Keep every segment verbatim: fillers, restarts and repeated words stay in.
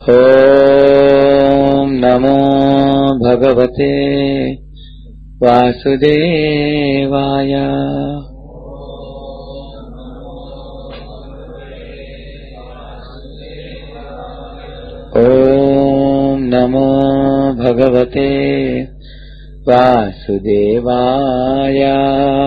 Om Namo Bhagavate Vasudevaya. Om Namo Bhagavate Vasudevaya.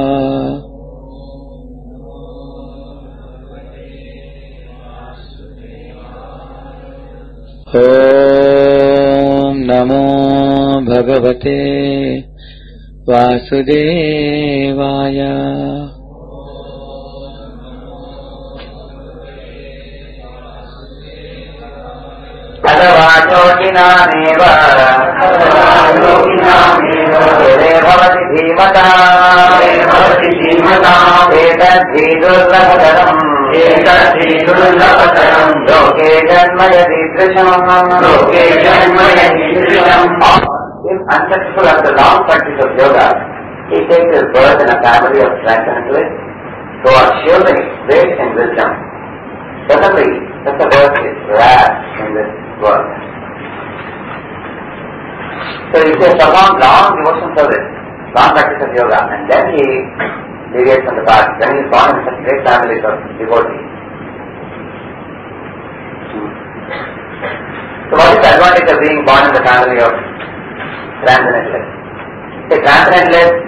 Om Namo Bhagavate Vasudevaya. Adavajoginameva Ede bhavati dhimata Etadhi durlabhataram Loke janmayati drisham If unsuccessful after long practice of yoga, he takes his birth in a family of transcendentalists who are shielding grace and wisdom. Suddenly, such a birth is rare in this world. So he has performed long devotion service, long practice of yoga, and then he deviates from the path. Then he is born in such great families of devotees. So what is the advantage of being born in the family of transcendentalists? The transcendentalists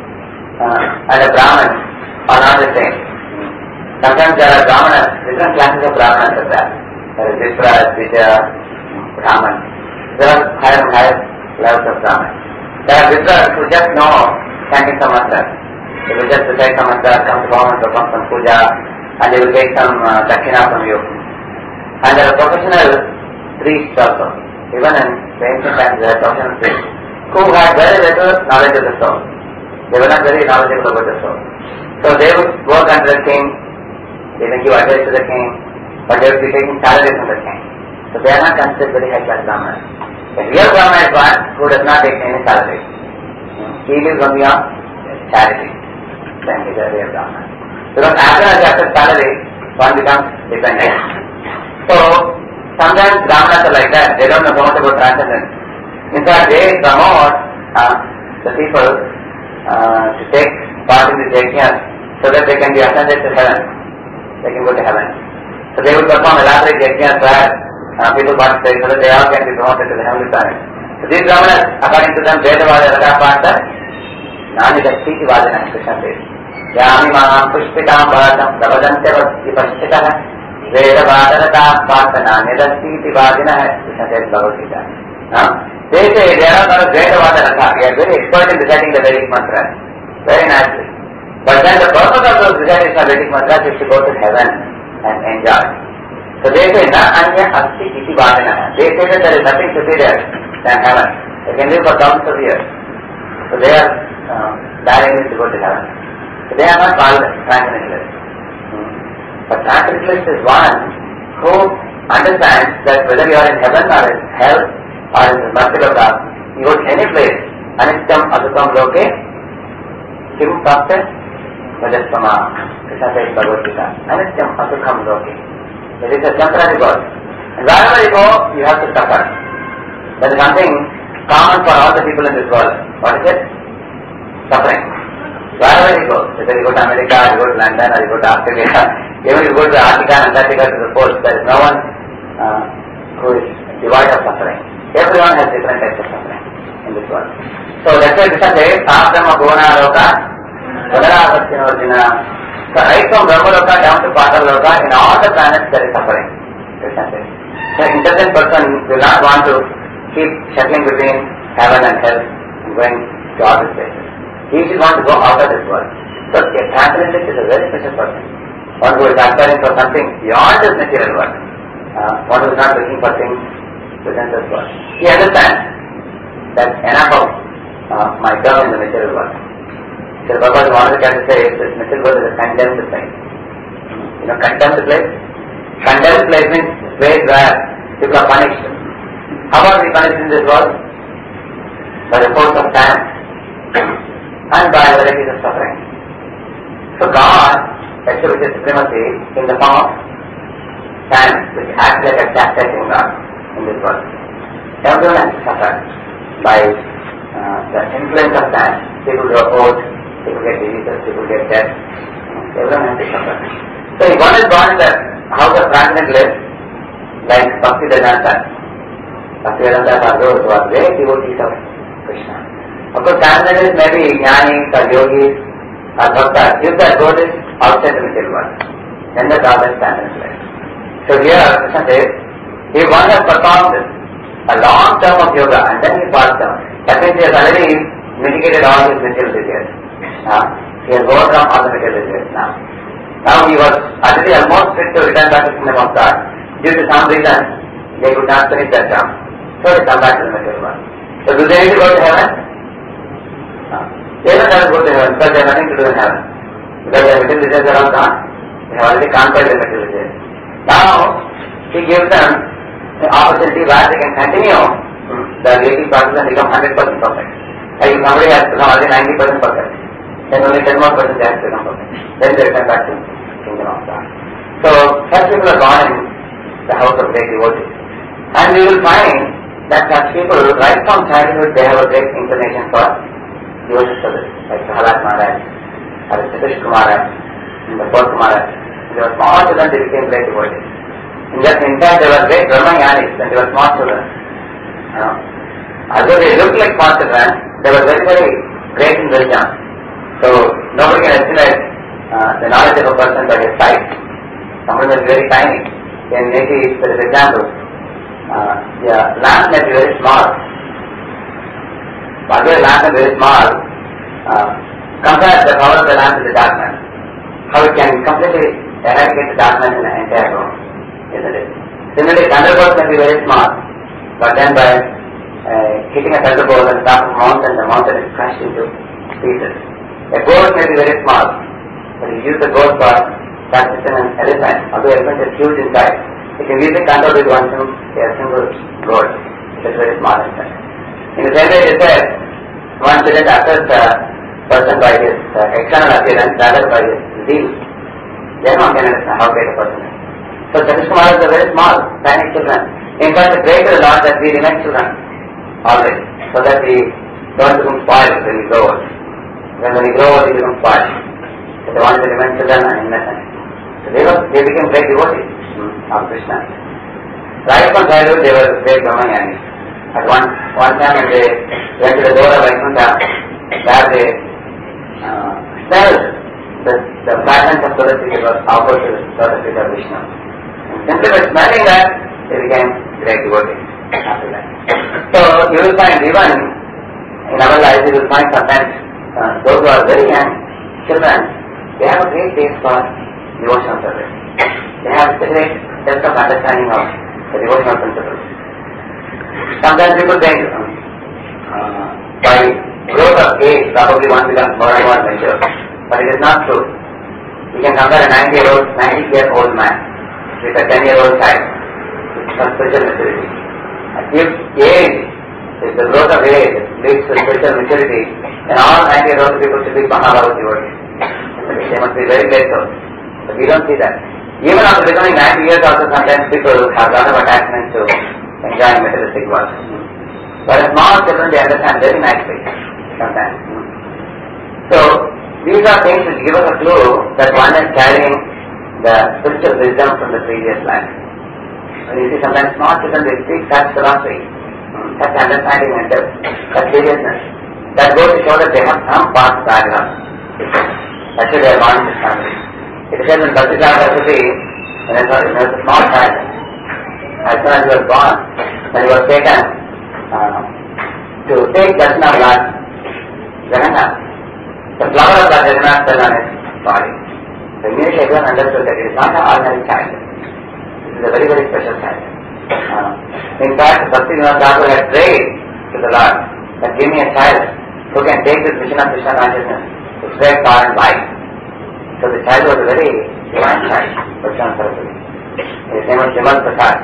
uh, and a Brahman are not the same. Sometimes there are Brahmanas, different classes of Brahmanas are there. There is Vipras, Vijaya, Brahman. There are higher and higher levels of Brahman. There are Vipras who just know chanting some mantras. They will just recite some mantras, come to government, perform some puja, and they will take some uh, dakshina from you. And there are professional priests also. Even in the ancient times there are professional priests who had very little knowledge of the soul. They were not very knowledgeable about the soul. So they would work under the king, they will give advice to the king, but they will be taking salary from the king. So they are not considered very high class Brahmanas. A real Brahmana is one who does not take any salary. He lives only on charity. Then he is a real Brahmana. Because after he accepts salary, one becomes dependent. So sometimes Brahmanas are like that. They don't know so much about transcendence. In fact, they promote uh, the people uh, to take part in the yajnas so that they can be ascended to heaven. They can go to heaven. So they will perform elaborate yajnas where uh, people participate so that they all can be promoted to the heavenly planet. So these Brahmanas, according to them, Vedavada Radhapanta, Nani Dashiti Vajana, Krishna says, Yami Maham Pushpitam Bharatam Pravadante Vasti Pashchitaha Vedavada Radhapanta Nani Dashiti Vajana, Krishna says Bhagavad Gita. They say they are not Vedavada Radha, they are very expert in reciting the Vedic mantras, very nicely. But then the purpose of those recitation of Vedic mantras is to go to heaven and enjoy. So they say, Na anya asti iti vajana. They say that there is nothing superior than heaven. They can live for thousands of years. So they are uh, directed to go to heaven. So they are not called transcendentalists. Hmm. But transcendentalists is one who understands that whether you are in heaven or in hell or in the mercy of God, you go to any place, anistam asukam loke, kim prapte Vajasvama, Krishna says Bhagavad Gita. Anityam asukam loke. It is a temporary birth. And wherever you go, you have to suffer. There is something common for all the people in this world. What is it? Suffering. Wherever you go, whether you go to America, or you go to London, or you go to Australia, even if you go to Antarctica and Antarctica to the poles, there is no one uh, who is devoid of suffering. Everyone has different types of suffering in this world. So that's why Krishna says, Sabrahma Bhuvana Loka, So right from Brahmaloka down to Pataloka, in all the planets there is suffering. Krishna says. So an intelligent person will not want to keep shuttling between heaven and hell and going to all these places. He should want to go out of this world. So a transcendentalist is a very special person. One who is aspiring for something beyond this material world. Uh, one who is not looking for things within this world. He understands that enough of uh, my term in the material world. So Baba wanted to say this material world is a condemned place. You know, condemned place? Condemned place means place where people are punished. How are we punished in this world? By the force of time and by varieties of suffering. So God establishes supremacy in the form of time, which acts like a chastising God in this world. Everyone has to suffer by uh, the influence of that. People grow old, people get diseases, people get death. Everyone has to suffer. So if one is born in the house of transcendent bliss, like Bhakti Vedanta, Bhakti Vedanta are those who are great devotees of Krishna. Of course, transcendentalists may be jnanis or yogis or bhaktas. If that goes outside the material world, then the God is transcendent. So here, Krishna says, if one has performed a long term of yoga and then he falls down, that means he has already mitigated all his material desires. Uh, he has overcome all the material desires now. Now he was already almost fit to return back to the kingdom of God. Due to some reason, they could not finish that term. So they come back to the material world. So do they need to go to heaven? No. They don't have to go to heaven because they have nothing to do in heaven. Because their material desires are all gone. They have already conquered their material desires. Now, he gives them the opportunity where they can continue the eighty process and become one hundred percent perfect. Like if somebody has become already ninety percent perfect, then only ten more percent they have to become perfect. Then they return back to the kingdom of God. So, such people are born in the house of great devotees. And we will find that such people, right from childhood, they have a great inclination for devotion service. Like Prahlad Maharaj, or Satish Kumara, and the fourth Kumara. They were small children, they became great devotees. In, just, in fact, they were great Brahmayanis when they were small children. You know, although they looked like small children, they were very, very great in wisdom. So, nobody can estimate uh, the knowledge of a person by his size. Someone is very tiny. In Niti, for example, uh, the lamp may be very small. Although the lamp is very small, uh, compare the power of the lamp to the darkness. How it can completely eradicate the darkness in the entire room, isn't it? Similarly, thunderbolts may be very small, but then by uh, hitting a thunderbolt on top of a mountain, the mountain is crushed into pieces. A goat may be very small, but you use the goat for sacrificing an elephant, although the elephant is huge in size. You can easily control with one single, a single goat, which is very small in size. In the same way, it says, one shouldn't assess the person by his uh, external appearance, rather by his zeal. Then one can understand how great a person is. So Satish Kumara is a very small, tiny children. In fact, the greater the Lord that we remain children always, so that we don't become spoiled when we grow old. When, when we grow old, we become spoiled. So they want to remain children and innocent. So they, were, they became great devotees of Krishna. Right from childhood, they were great Brahmayanis. At one, one time when they went to the door of Vaikuntha, where they uh, smelled the, the fragrance of Tulasi that was offered to the Tulasi of Vishnu. And simply by smelling that, they became great devotees after that. So you will find even in our lives, you will find sometimes uh, those who are very young children, they have a great taste for devotional service. They have a great depth of understanding of the devotional principles. Sometimes people think uh, by growth of age, probably one becomes more and more mature. But it is not true. You can compare a ninety-year-old, ninety-year-old man with a ten-year-old child with some spiritual maturity. If age, if the growth of age leads to spiritual maturity, then all ninety-year-old people should be Mahabharata devotees. They must be very grateful. But we don't see that. Even after becoming ninety years also, sometimes people have a lot of attachment to enjoying materialistic work. But as small children, they understand very nicely sometimes. So, these are things which give us a clue that one is carrying the spiritual wisdom from the previous life. When you see sometimes small children, they speak such philosophy, such understanding and depth, such seriousness. That goes to show that they have some past background. Actually, they are born in this family. It says in Bhakti Saraswati, when he was a small child, as soon as he was born, when he was taken uh, to take darshan of Lord Jagannath, the flower of Lord Jagannath fell on his body. So immediately everyone understood that it is not an ordinary child. It is a very, very special child. Uh, in fact, Bhakti Vinod Thakur had prayed to the Lord that give me a child who can take this vision of Krishna consciousness to spread far and wide. So the child was a very divine child, Bhakti Saraswati. His name was Vimal Prasad.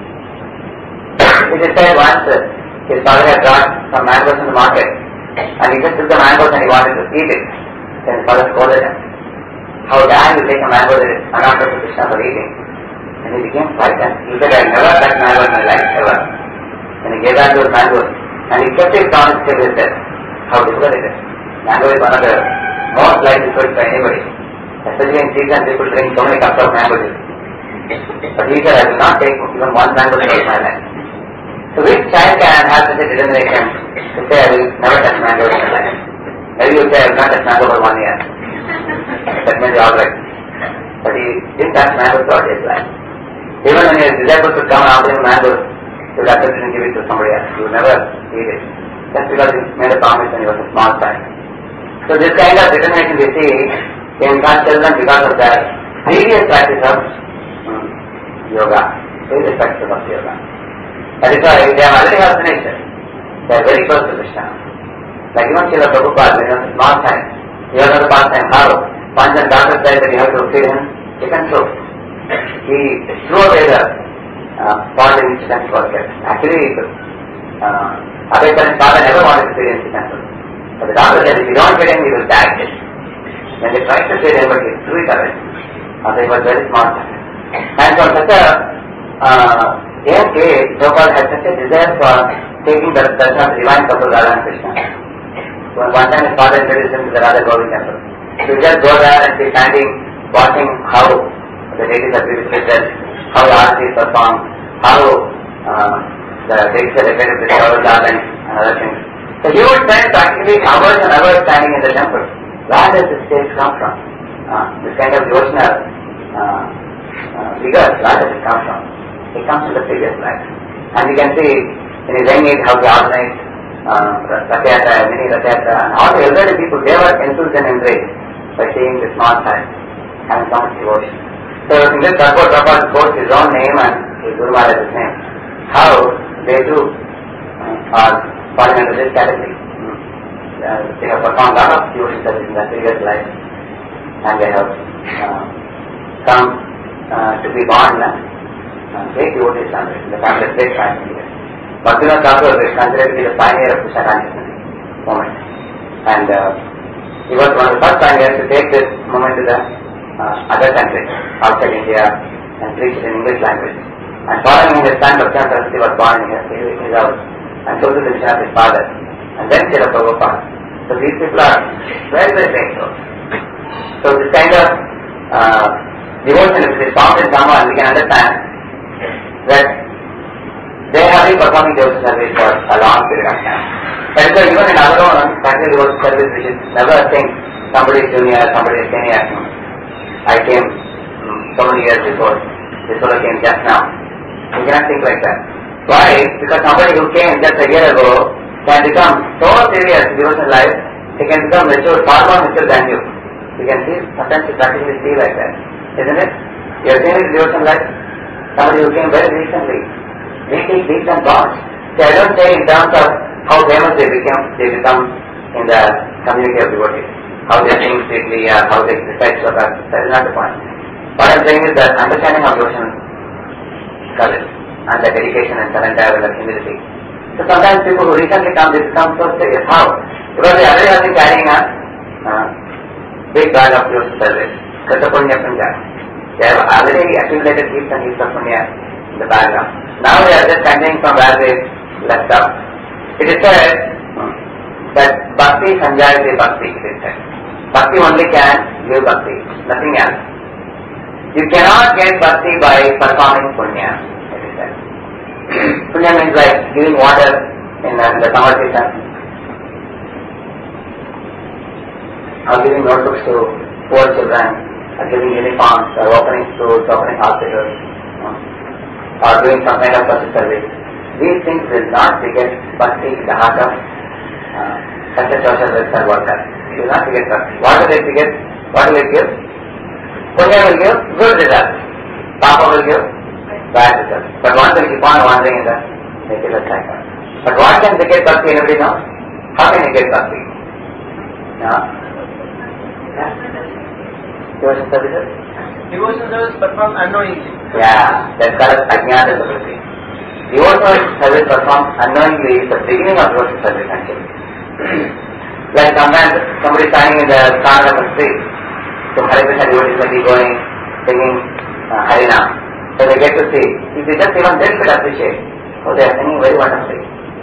It is said once that his father had brought some mangoes in the market and he just took the mangoes and he wanted to eat it. Then his father scolded him. How dare you take a mango that is unoffered to Krishna for eating? And he became frightened. He said, I never touched mango in my life ever. and he gave back those mangoes, and he kept it on his table. He said, how difficult it is. Mango is one of the most likely fruits by anybody. Especially in season, people drink so many cups of mango juice. But he said, I will not take even one mango juice in my life. So which child can have such a determination to say, I will never touch mango in my life? Maybe you say, I will not touch mango for one year. That may be alright. But he didn't touch mango throughout his life. Even when his disciples would come and offer him mangoes, he would accept it and give it to somebody else. He would never eat it. Just because he made a promise when he was a small child. So this kind of determination we see in God's children because of that previous practice of um, yoga, previous practice of yoga. That is why they have already have finished it. They are very close to Krishna. Like even Srila Prabhupada, when he was a small child, he was another pastime. How? Once the doctor said that you have to feed him chicken soup. He threw away the uh, pot in which chicken soup was kept. Actually, uh, Abhaykar's father never wanted to feed him chicken soup. But the doctor said, if you don't feed him, he will die. When they tried to feed him, but he threw it away. Uh, he was very small. And from such a uh, young age, Gopal had such a desire for taking the darshan of the divine couple Radha and Krishna. One, one time his father introduced him to the Radha Govind temple. So he just go there and be standing, watching how the deities are presented, how the arati is performed, how uh, the deities are decorated with flower garlands and other things. So he would spend practically hours and hours standing in the temple. Where does this taste come from? Uh, this kind of devotional uh, uh, vigor, where does it come from? It comes from the previous life. And you can see in his young age how he organized uh, Rathayatra, mini Rathayatra, and all the elderly people, they were enthused and embraced by seeing the small child having so much devotion. So in this Bhagavad Prabhupada quotes his own name and his Guru Maharaj's name, how they too uh, are falling under this category. Uh, they have performed a lot of devotion service in their previous life, and they have uh, come uh, to be born uh, great devotees in the family of great family. Bhaktivinoda Thakur is considered to be the pioneer of Krishna consciousness movement, and uh, he was one of the first pioneers to take this movement to the uh, other countries outside India and preach it in English language. And following his son, Bhaktivinoda Saraswati was born in his, his house, and so to the mission of his father, and then Srila Prabhupada. So these people are very, very grateful. So this kind of uh, devotion, if it is found in someone, we can understand that they have been performing devotion service for a long period of time. That is why even in our own practical devotion service, we should never think somebody is junior, somebody is senior. I came um, so many years before, this fellow came just now. We cannot think like that. Why? Because somebody who came just a year ago can become so serious in devotional life, he can become mature, far more mature than you. You can see, sometimes you practically see like that. Isn't it? You have seen it in devotional life? Somebody who came very recently, making deeds and bonds. See, I don't say in terms of how famous they become, they become in the community of devotees. How they sing strictly or how they recite slokas. That is not the point. What I am saying is that understanding of devotion service and the dedication and surrender and the humility. So sometimes people who recently come, they become so serious. How? Because they already have been carrying a uh, big bag of devotion service. Krita Punya Punya. They have already accumulated heaps and heaps of punya in the background. Now they are just continuing from where they left off. It is said that bhakti sanjayate bhakti, it is said. Bhakti only can give bhakti, nothing else. You cannot get bhakti by performing punya, it is said. Punya means like giving water in uh, the summer season, or giving notebooks to poor children, or giving uniforms, or opening schools, opening hospitals, or doing some kind of social service. These things will not beget bhakti in the heart of uh, such a social welfare worker. It will not beget bhakti. What will it beget? What will it give? Punya will give good results. Papa will give bad results. But one will keep on wandering in the negative cycle. But what can beget bhakti? Anybody knows? How can you get bhakti? No? Yeah? Devotion services? Devotion service performed unknowingly. Yeah, that's called ajnana service. Devotional service performed unknowingly is the beginning of devotional service actually. Like sometimes somebody standing in the corner of the street, so Hare Krishna devotees may be going, singing uh, Harinam. So they get to see, if they just even little bit appreciate, oh they are singing very wonderfully.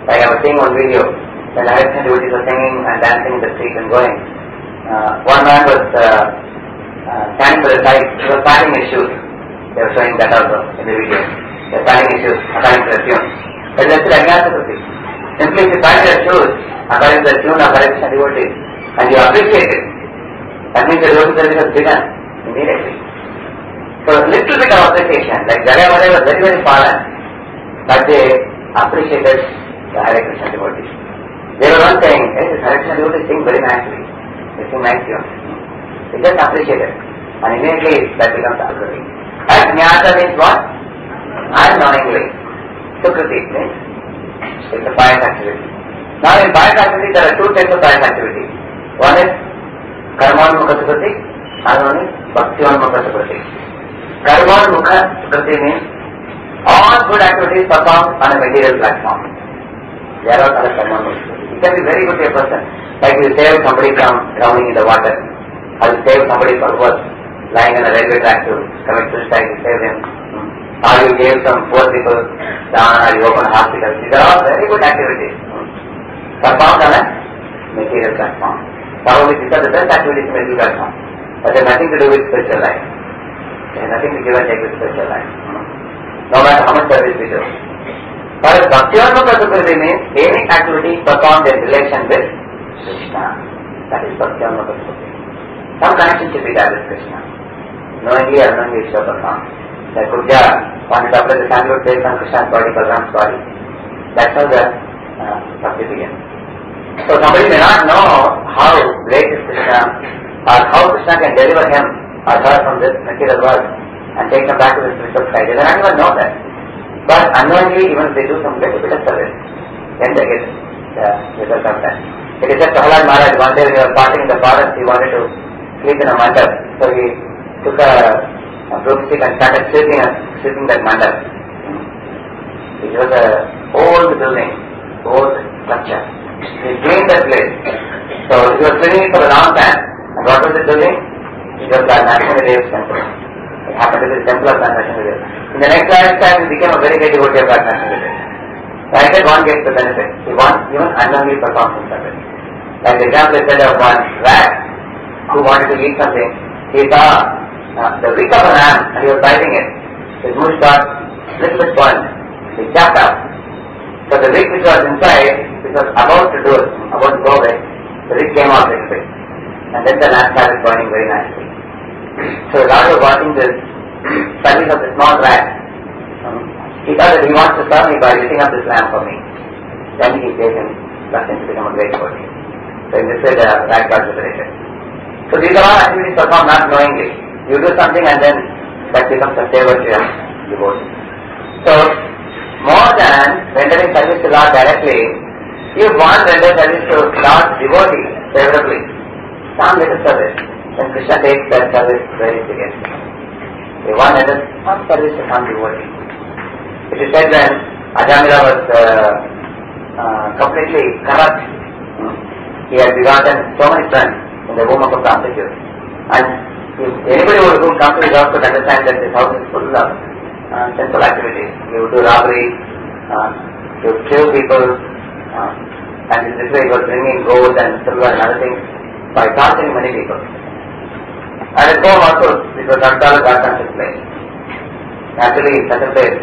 Like I was seeing one video, when Hare Krishna devotees were singing and dancing in the street and going. Uh, one man was uh, uh, standing by the side, he was tying his shoes. They were showing that also in the video. They were tying his shoes according to the tune. But that's still Ajnana-Sati. Simply if you tie your shoes according to the tune of Hare Krishna devotees and you appreciate it, that means the devotee service has begun immediately. So a little bit of appreciation, like Jagai was very very fallen, but they appreciated the Hare Krishna devotees. They were not saying, hey, this Hare Krishna devotees sing very nicely, they sing nice tunes. They just appreciated, and immediately that becomes Akriti. Ajnata means what? Unknowingly. Sukriti means it's a pious activity. Now in pious activity there are two types of pious activity. One is Karmanmukha Sukriti, and one is Bhaktivanmukha Sukriti. Karmanmukha Sukriti means all good activities performed on a material platform. They are all called Karmanmukha Sukriti. It can be very good to a person. Like you save somebody from drowning in the water, or you save somebody from who was lying on a railway track to commit suicide, you save him. Or you gave some poor people down, or you open a hospital. These are all very good activities. Performed on a material platform. Probably these are the best activities in material platform. But they have nothing to do with spiritual life. They have nothing to give and take with spiritual life. No matter how much service we do. But Bhaktivanmukha Sukriti means any activity performed in relation with Krishna. That is Bhaktivanmukha Sukriti. Some connection should be there with Krishna. Knowingly or unknowingly it shall perform. Like Kurja wanted to apply the sandalwood paste on Krishna's body, Balaram's body. That's how the uh, Bhakti begins. So somebody may not know how great is Krishna, or how Krishna can deliver him or her from this material world and take them back to the spiritual side. They may not even know that. But unknowingly, even if they do some little bit of service, then they get the result of that. It is just Prahlad Maharaj, one day we were parting in the forest, he wanted to sleep in a mandap. So he took a, a broomstick and started sweeping, sweeping that mandap. It was an old building, old structure. He cleaned that place. So he was cleaning it for a long time. And what was the building? It was the Narasimha temple. It happened to be the temple of Narasimha. In the next lifetime, he became a very great devotee of Narasimha. So I said one gets the benefit. He wants even unknowingly performs some service. Like the example is said of one rat who wanted to eat something. He saw uh, the wick of an ant and he was biting it. His mouth got a little bit burnt. He jacked out. So the wick which was inside, which was about to do it, about to go away, the wick came out a little bit. And then the lamp started burning very nicely. So the Lord was watching this service of the small rat. Um, he thought that he wants to serve me by lifting up this lamp for me. Then he gave him blessing to become a great devotee. So in this way the rat got liberated. So these are all activities performed not knowingly. You do something and then that becomes a favor to your devotee. So more than rendering service to Lord directly, you want to render service to Lord's devotee favorably. Some little service. Then Krishna takes that service very seriously. You want to render some service to some devotee. It is said when Ajamila was uh, uh, completely corrupt, hmm, he had begotten so many sons in the womb of a prostitute. And if anybody who would come to his house could understand that this house is full of uh, sinful activities. He would do robbery, uh, he would kill people, uh, and in this way he was bringing gold and silver and other things by torturing many people. And at home also, it was not all a God-conscious place. Naturally, in such a place,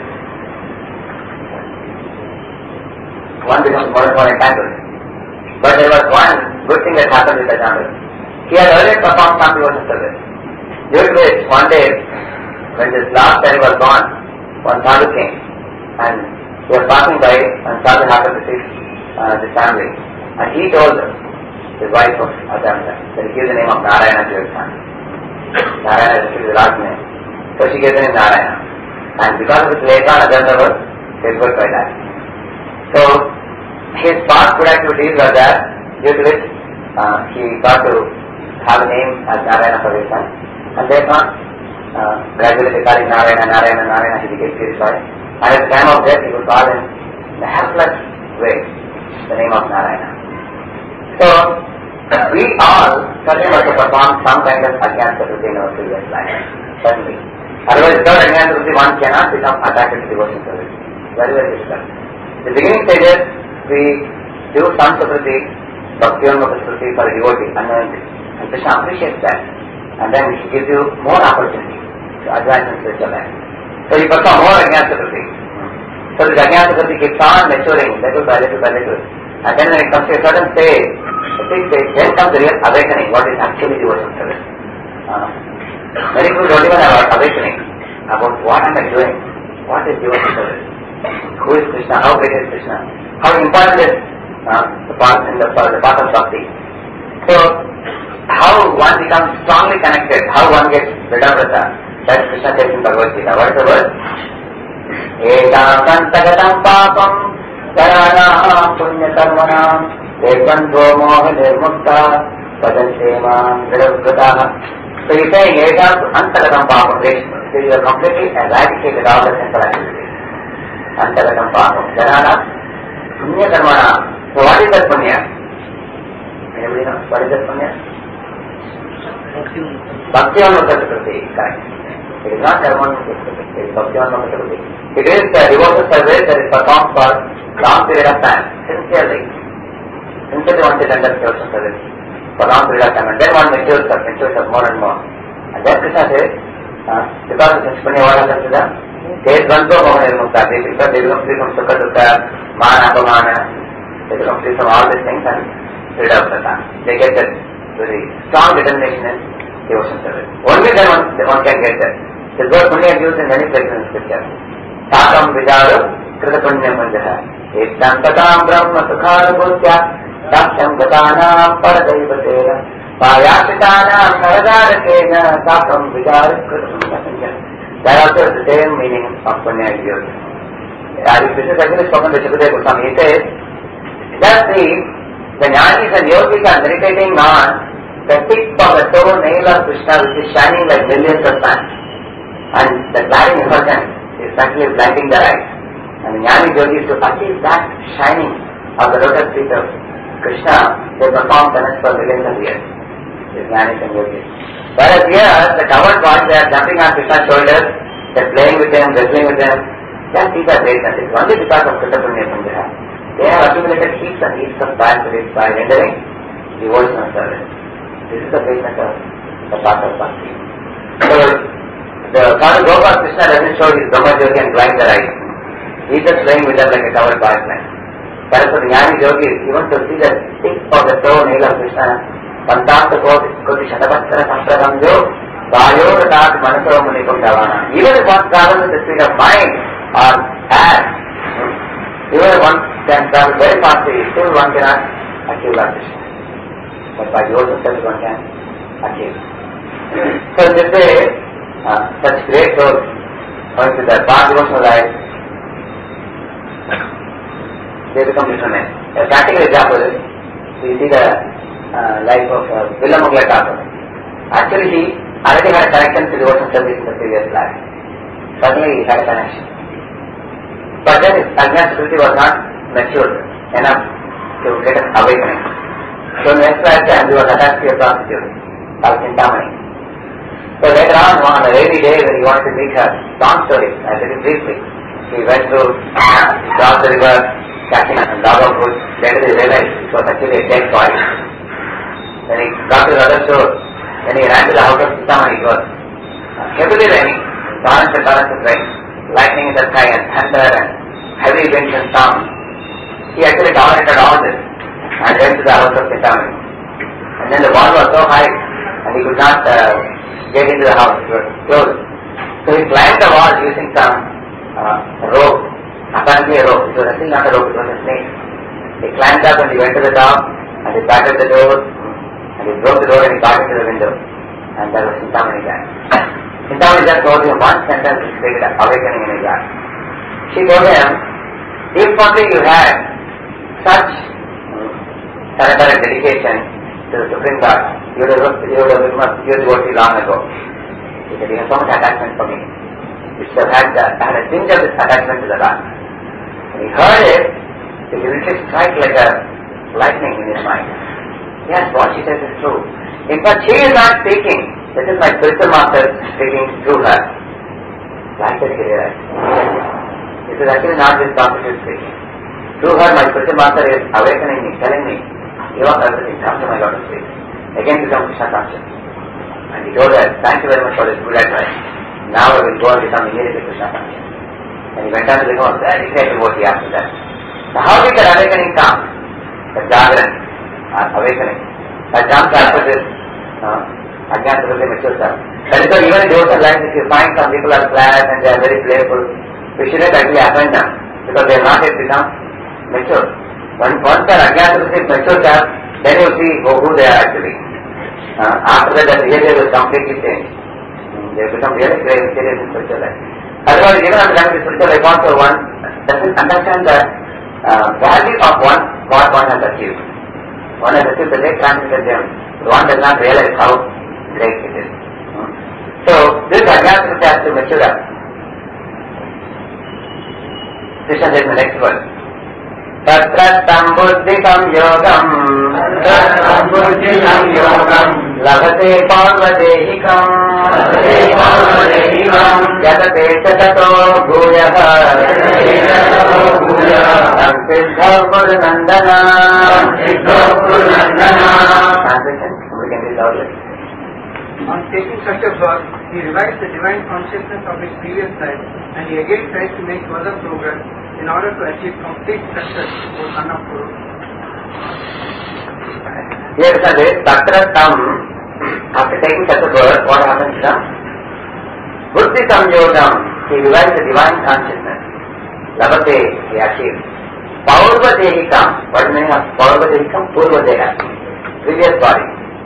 one becomes more and more entangled. But there was one good thing that happened with Ajamila. He had earlier performed some devotional service. Due to which, one day, when this last child was born, one sadhu came and he was passing by and sadhu happened to see uh, this family. And he told his wife of Ajamila that he gave the name of Narayana to his son. Narayana is actually the last name. So she gave the name Narayana. And because of it later on Ajamila was faithful by that. So his past good activities were there, due to which uh, he got to have a name as Narayana for his son. And later on, uh, gradually they called him Narayana, Narayana, Narayana, he became purified. And at the time of death, he would call in a helpless way the name of Narayana. So, we all certainly must have performed some kind of Ajnana Chaturthi in our previous life. Certainly. Otherwise, without Ajnana Chaturthi, one cannot become attracted to devotion service. Very, very difficult. The beginning stages, we do some Sukriti, Bhakti-Onmukha Sukriti for a devotee, unknowingly, and Krishna appreciates that, and then he gives you more opportunity to advance in spiritual life. So you perform more Ajnana Sukriti. So the Ajnana Sukriti keeps on maturing, little by little by little. And then when it comes to a certain stage, a big stage, then comes the real awakening, what is actually devotional service. Uh, many people don't even have awakening about what am I doing, what is devotional service, who is Krishna, how great is Krishna, how important is uh, the path in the, the path of Bhakti. So, how one becomes strongly connected, how one gets Vidavrata, that Krishna says in Bhagavad Gita. What is the word? Ekam santagatam papam karanam punya karmanam ekandvo moha nirmukta padante mam vidavrata. So you say ekam antagatam papam, so you are completely eradicated all the simple activities. Antagatam papam karanam punya karmanam. So what is that punya? Anybody know? What is that punya? Bhakti-Onmukha Sukriti, correct. It is not Karma-Onmukha Sukriti, it is Bhakti-Onmukha Sukriti. It is the devotional service that is performed for long period of time, sincerely. Sincerely one should enter devotional service for long period of time, and then one matures up, matures up more and more. And then Krishna says, uh, because of this punya, what happens to them? They dvandva moha nirmukta, they become, they become free from sukha dukkha, mana apamana, they become free from all these things and rid of the time. They get that very strong determination in devotion service. Only then one, one can get that. This word punya is used in many places in scripture. Sakam vidaru krita punya punjaha ekam katam brahma sukhanubhutya saksham gatanam paradaivatena payashitanam naradarakena sakam vidaru krita punya punjaha. That also is the same meaning of punya is used. Uh, this is actually spoken by Shukadeva Goswami. He says that the The jnanis and yogis are meditating on the tip of the toe nail of Krishna, which is shining like millions of suns. And the glaring effulgence is actually blinding their eyes. And the jnanis yogis, to achieve that shining of the lotus feet of Krishna, they perform penance for millions of years. The jnanis and yogis. Whereas here, the covered boys, they are jumping on Krishna's shoulders, they are playing with them, wrestling with them. Just these are greatness. It is only because of Krita Punya Punjaha. They have accumulated heaps and heaps of bad spirits by rendering devotional service. This is the greatness of the path of Bhakti. So, the Lord Gopal Krishna doesn't show his Brahma Yogi and blind their eyes. He is just playing with them like a covered boy playing. Whereas for the Jnani Yogis, even to see the tip of the toe nail of Krishna, Pantasta Koti Shatapatsara Sampradamjo, Vayo Ratat Manaso Munikum Davana. Even if one travels with the speed of mind or air, even if one can travel very fastly, still one cannot achieve Lord Krishna. But by devotion service one can achieve. So this way, uh, such great souls, going to the past devotional life, they become determined. A practical example is, we see the uh, life of uh, Villamogla Thakur. Actually, he already had a connection to devotional service in the previous life. Suddenly he had a connection. But then his Ajnana Sukriti was not matured enough to get an awakening. So next lifetime he was attached to a prostitute called Chintamani. So later on, on a rainy day when he wanted to meet her, long story, I tell you briefly, he went to uh, cross the river, catching a log of wood. Later he realized it was actually a dead body. Then he got to the other shore. Then he ran to the house of Chintamani. It was uh, heavily raining, torrents and torrents of rain, lightning in the sky and thunder and heavy winds and storms. He actually tolerated all this and went to the house of Chintamani. And then the wall was so high and he could not uh, get into the house, it was closed. So he climbed the wall using some uh, rope, apparently a rope. It was actually not a rope, it was a snake. He climbed up and he went to the top and he battered the door and he broke the door and he got into the window. And that was Chintamani guy. Chintamani just told him one sentence which created an awakening in his heart. She told him, if only you had such surrender and dedication to the Supreme God, you would have, you would have become pure devotee long ago. He said, you have so much attachment for me. You should have had, the, had a tinge of this attachment to the Lord. When he heard it, it literally struck like a lightning in his mind. Yes, what she says is true. In fact, she is not speaking. This is my spiritual master speaking through her. Like that he realized. This is actually not this prostitute speaking. Through her, my spiritual master is awakening me, telling me, give up everything, come to my lotus feet. Again become Krishna conscious. And he told her, thank you very much for this good advice. Now I will go and become immediately Krishna conscious. And he went on to become a very great devotee after that. So how did that awakening come? The Jagran, uh, awakening. That comes after this uh, Ajnana Prakriti mature self. That is why even in devotional life, if you find some people are flat and they are very playful, we shouldn't actually offend them because they have not yet become mature. When once their Ajnana Prakriti mature self, then you see who, who they are actually. Uh, after that, their behavior will completely change. They become really very serious in spiritual life. Otherwise, even after coming to spiritual life, also one doesn't understand the uh, value of one, what one has achieved. One has achieved the great transcendental gem. One does not realize how great it is. So, this Ajnana Prakriti has to mature up. Krishna says in the next verse, Tatratam buddhikam yogam Tatratam buddhikam yogam Lavate parvadehikam Lavate parvadehikam Yadate chatato bhuyaha Yadate chatato bhuyaha Samsiddha purnandana Samsiddha purnandana. Translation, we can read louder. On taking such a birth, he revives the divine consciousness of his previous life and he again tries to make further progress in order to achieve complete success for Annapuru. Here it says, Tatra Tam, after taking such a birth, what happens to them? Buddhi Samyogam, he revives the divine consciousness. Lavate, he achieves. Paurva Dehikam, what is the meaning of Paurva Dehikam? Purva Deha, previous body.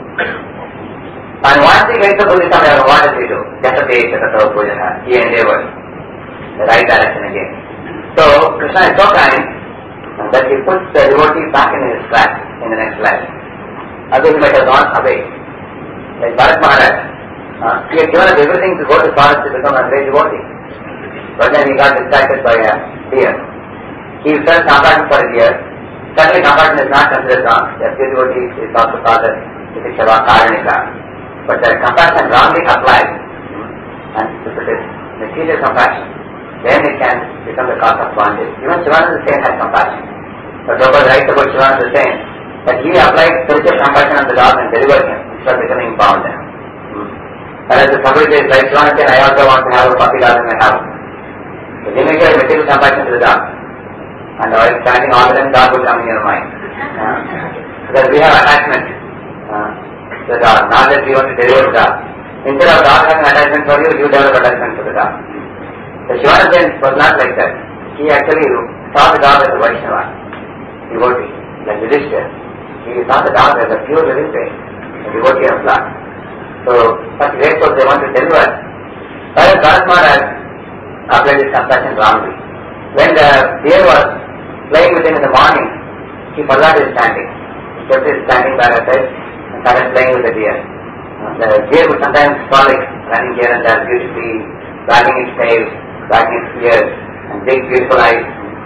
And once he gets the Buddhi Samyogam, what does he do? Jatate, Jatato, Pujaha, he endeavors the right direction again. So, Krishna is so kind that he puts the devotee back in his track in the next life. Otherwise he might have gone away. Like Bharat Maharaj, uh, he had given up everything to go to forest to become a great devotee. But then he got distracted by a deer. He felt compassion for a deer. Certainly compassion is not considered wrong. The devotee is also called as Vitikshava Karanika. But the compassion wrongly applied, and if it is material compassion, then it can become the cause of bondage. Even Shivananda Sen had compassion. But Prabhupada writes about Shivananda Sen that he applied spiritual compassion on the dog and delivered him instead of becoming bound. Hmm. Whereas the somebody says, like Shivananda Sen, I also want to have a puppy dog in my house. So you make your material compassion to the dog. And while standing all the time, dog will come in your mind. Uh, because we have attachment uh, to the dog, not that we want to deliver the dog. Instead of dog having attachment for you, you develop attachment to the dog. The Shivananda Sen was not like that. He actually saw the dog as a Vaishnava, devotee, like Yudhishthira. He saw the dog as a pure living being, a devotee of Lord. So, such great souls they want to deliver. Whereas Bharat Maharaj applied his compassion wrongly. When the deer was playing with him in the morning, he forgot his standing. He kept his standing by her side and started playing with the deer. The deer would sometimes frolic, running here and there beautifully, wagging its tail, wagging its ears, and big beautiful eyes.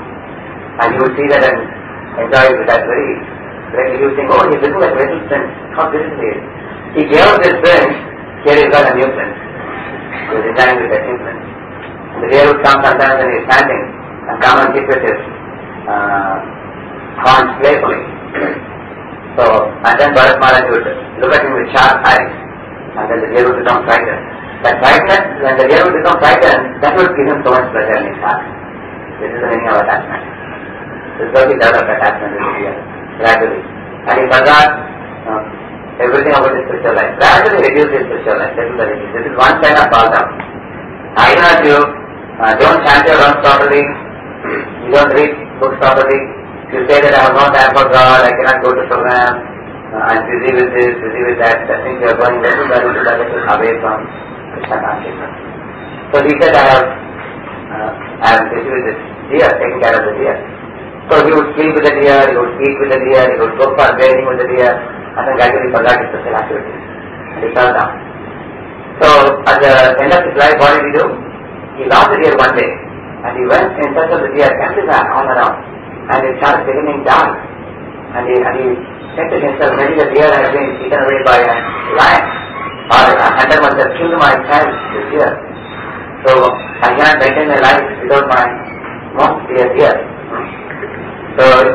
And you would see that and enjoy it with that very, very, you would think, oh, he's looking like a little prince, how beautiful he is. He gave up this prince, here he's got a new prince. He was enjoying with that new prince. And the deer would come sometimes when he's standing and come and sit with his uh, horns playfully. So, and then Bharat Maharaj would look at him with sharp eyes, and then the deer would become frightened. That frightened, when the deer would become frightened, that would give him so much pleasure in his heart. This is the meaning of attachment. This is how he developed attachment with the deer, gradually. And he forgot uh, everything about his spiritual life. Gradually reduced his spiritual life. This is the reduce. This is one sign of fall down. I urge you, uh, don't chant your rounds properly, you don't read books properly. You say that I have no time for God, I cannot go to program, uh, I'm busy with this, busy with that. I think you are going little by little by little away from Krishna consciousness. So he said, I have, uh, I am busy with this deer, taking care of the deer. So he would sleep with the deer, he would eat with the deer, he would go for bathing with the deer, and then gradually forgot his special activities. And he fell down. So at the end of his life, what did he do? He lost the deer one day, and he went in search of the deer, kept his eye all around, and it started becoming dark. And he, and he said to himself, maybe the deer has been eaten away by a lion, or a hunter must have killed my child, the deer. So I cannot maintain my life without my most dear deer. So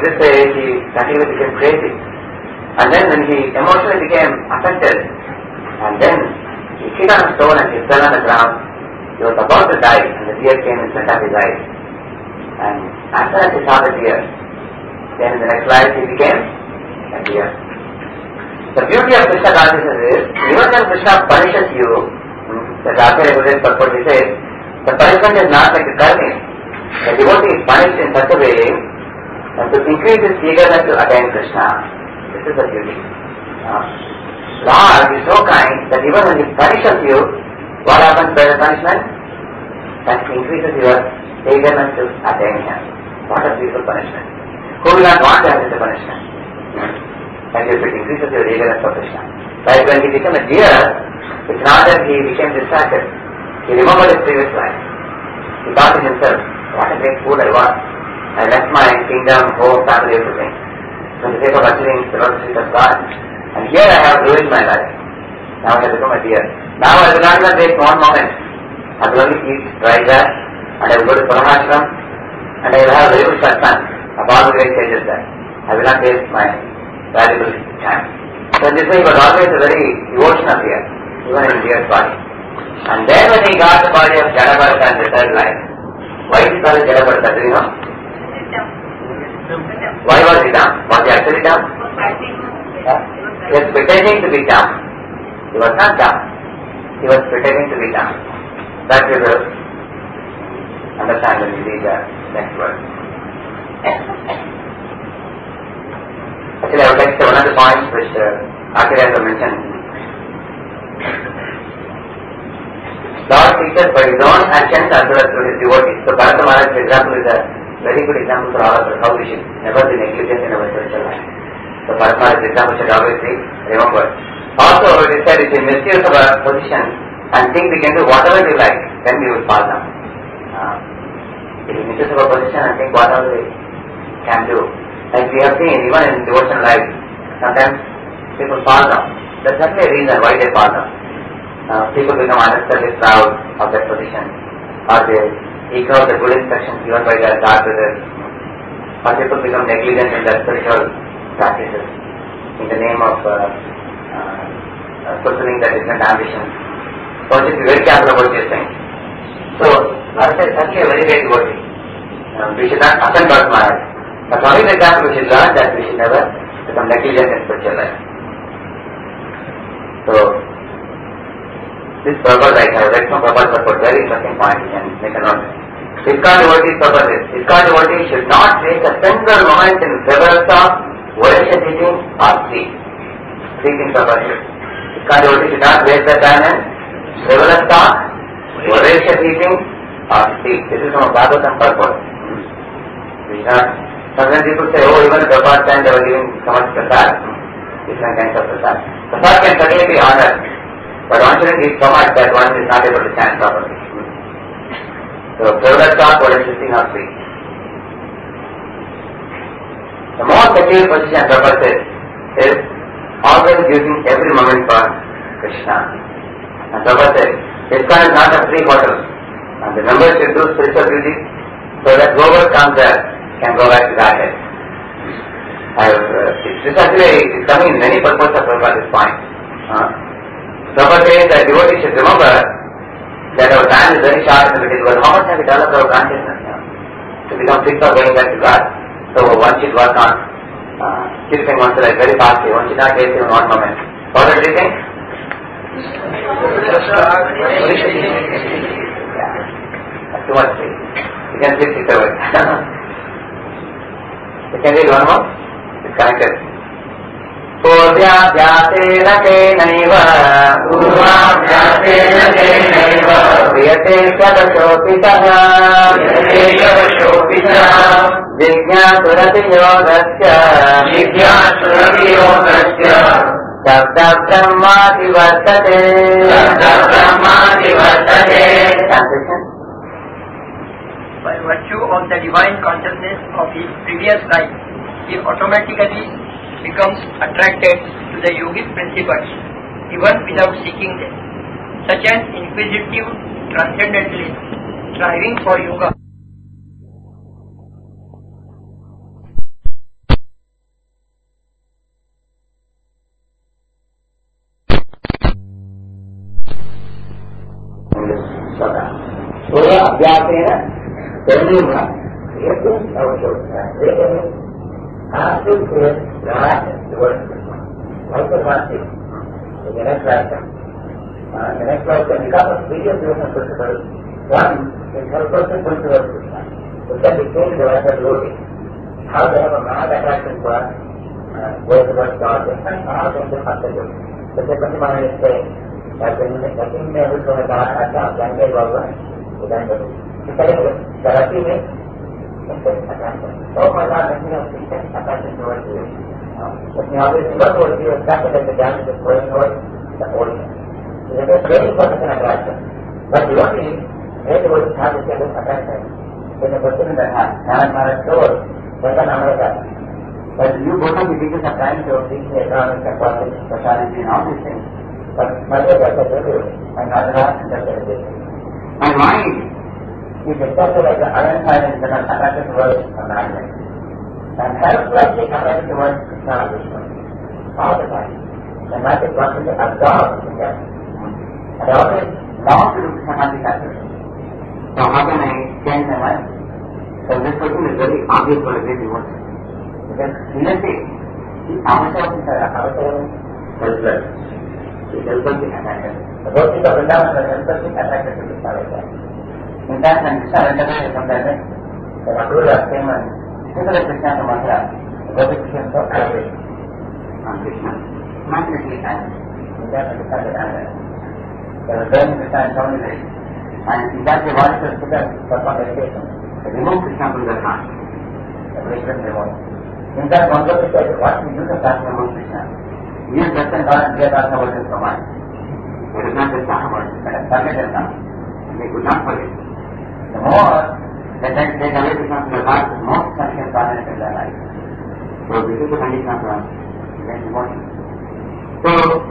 this way he practically became crazy. And then when he emotionally became affected, and then he hit on a stone and he fell on the ground. He was about to die, and the tear came in front of his eyes. And after that he saw the tear. Then in the next life he became a deer. The beauty of Krishna consciousness is, even when Krishna punishes you, the Acharya Gurudev purport, he says, the punishment is not like a karmi. The devotee is punished in such a way as to increase his eagerness to attain Krishna. This is the beauty. Uh, Lord is so kind that even when he punishes you, what happens by the punishment? That increases your eagerness to attain him. What a beautiful punishment. Who will not want to have such a punishment? And if it increases your eagerness for Krishna. Like when he became a deer, it's not that he became distracted. He remembered his previous life. He thought to himself, what a great fool I was. I left my kingdom, home, family, everything, for the sake of achieving the lotus of God. And here I have ruined my life. Now I have become a deer. Now I will not even waste one moment. I will only eat dry grass, and I will go to Paramaashram, and I will have a very good satsang of all the great sages there. I will not waste my valuable time. So in this way he was always a very devotional deer, even in deer's body. And then when he got the body of Jadabharata in the third life, why is he called Jadabharata? Do you know? Why was he dumb? Was he actually dumb? Yeah. He was pretending to be dumb. He was not dumb. He was pretending to be dumb. That we will understand when we read the next verse. Actually, I would like to say one of the points which uh, Acharya has mentioned. Lord teaches by his own actions as well as through his devotees. So Bharata Maharaj, for example, is a very good example for all of us, how we should never be negligent in our spiritual life. So Bharata Maharaj's example should always be remembered. Also, it is said, if we misuse of our position and think we can do whatever we like, then we will fall down. Uh, if we misuse of our position and think whatever we can do, like we have seen even in devotional life, sometimes people fall down. There's certainly a reason why they fall down. Uh, people become unnecessarily proud of their position, or they ignore the good instructions given by their God brothers, or people become negligent in their spiritual practices in the name of uh, uh, fulfilling their different ambitions. So just be very careful about these things. So, Bharata is certainly a very great devotee. Uh, we should not offend Bharata Maharaj. But only the example we should learn that we should never become negligent in spiritual life. So, this purpose I have read from Prabhupada purpose, very interesting point, you can make a note. ISKCON devotees' purpose is, ISKCON devotees should not waste a single moment in reversa, worship eating or sleep. Three things are purpose. ISKCON devotees should not waste their time in reversa, worship eating or sleep. This is from Bhagavatam purpose. We should not, sometimes people say, oh, even at Prabhupada time they were giving so much prasad, different kinds of prasad. Prasad can certainly be honored, but one shouldn't eat so much that one is not able to stand properly. So, privilege talk, what is sitting or sleep. The most secure position purpose is, is always using every moment for Krishna. And purpose is, ISKCON is not a free hotel. And the members should do spiritual duty so that whoever comes there can go back to Godhead. Uh, this actually is coming in many purposes of this point. Uh, Prabhupada says that devotees should remember that our time is very short in the material world. How much have we developed our consciousness now to become fit for going back to God? So one should work on uh, keeping one's life very fastly. One should not waste even one moment. What do you think? Yeah. That's too much sleep. You can sleep six hours. You can read one more? It's connected. पूर्व्याभ्यासेन तेनैव पूर्वाभ्यासेन तेनैव क्रियते शतशोऽपितः जिज्ञासुरपि योगस्य जिज्ञासुरपि योगस्य शब्दब्रह्मादि वर्तते शब्दब्रह्मादि वर्तते. By virtue of the divine consciousness of his previous life, he automatically becomes attracted to the yogic principles even without seeking them, such as inquisitive transcendentalist striving for yoga. स्वतः पूर्व अभ्यासेन तेन हेतु आवश्यकता has to create right towards Krishna. Also one thing, the next lesson. Uh, the next lesson, because of various devotional principles, one is help person going towards Krishna. It can be changed by the devotee. How they have a mad attraction for uh, going towards God, and how they have a devotee. So the Pratibhana is saying that when nothing may be from a God, I can't thank you, Bhagavan, to thank you. So there are two ways. Attraction. Oh my God, let me have intense attraction towards you. Let me always look towards you, exactly like the dam is going towards the ocean. So there is very important attraction. But you only need to have this kind of attraction when the person in the heart, Nanak Maharaj told, Bhajan Amaraka. But you both of the teachers are trying to teach the economic capacity, speciality and all these things. But Mother does the review, and Radha does the review. My mind is exactly like the iron silence that are attracted towards a magnet. And helplessly attracted towards Krishna or Vishnu. All the time. The magic constantly absorbs in them. And I always long to do Krishna activity. So how can I change my mind? So this question is very obvious for a great devotion. Because seriously, the Amasya is helpless. He is helplessly attracted. The devotees of Vrindavan are helplessly attracted to Krishna like that. In fact, when Krishna went away from that day, the Mathura came and visited Krishna to Mathura. The Gopi became so angry on Krishna. Immediately angry. In that, Krishna got angry. They were burning Krishna in so many ways. And in that, they wanted to put us for meditation. They removed Krishna from their heart. The religion removed. In fact, one Gopi said, what is the use of talking about Krishna? We are just in God and we are talking about His command. We did not just talk about it, but forget it now. And they could not forget it. The more that they take away Krishna from their heart, the more Krishna can dominate in their life. So this is the condition of our devotion. So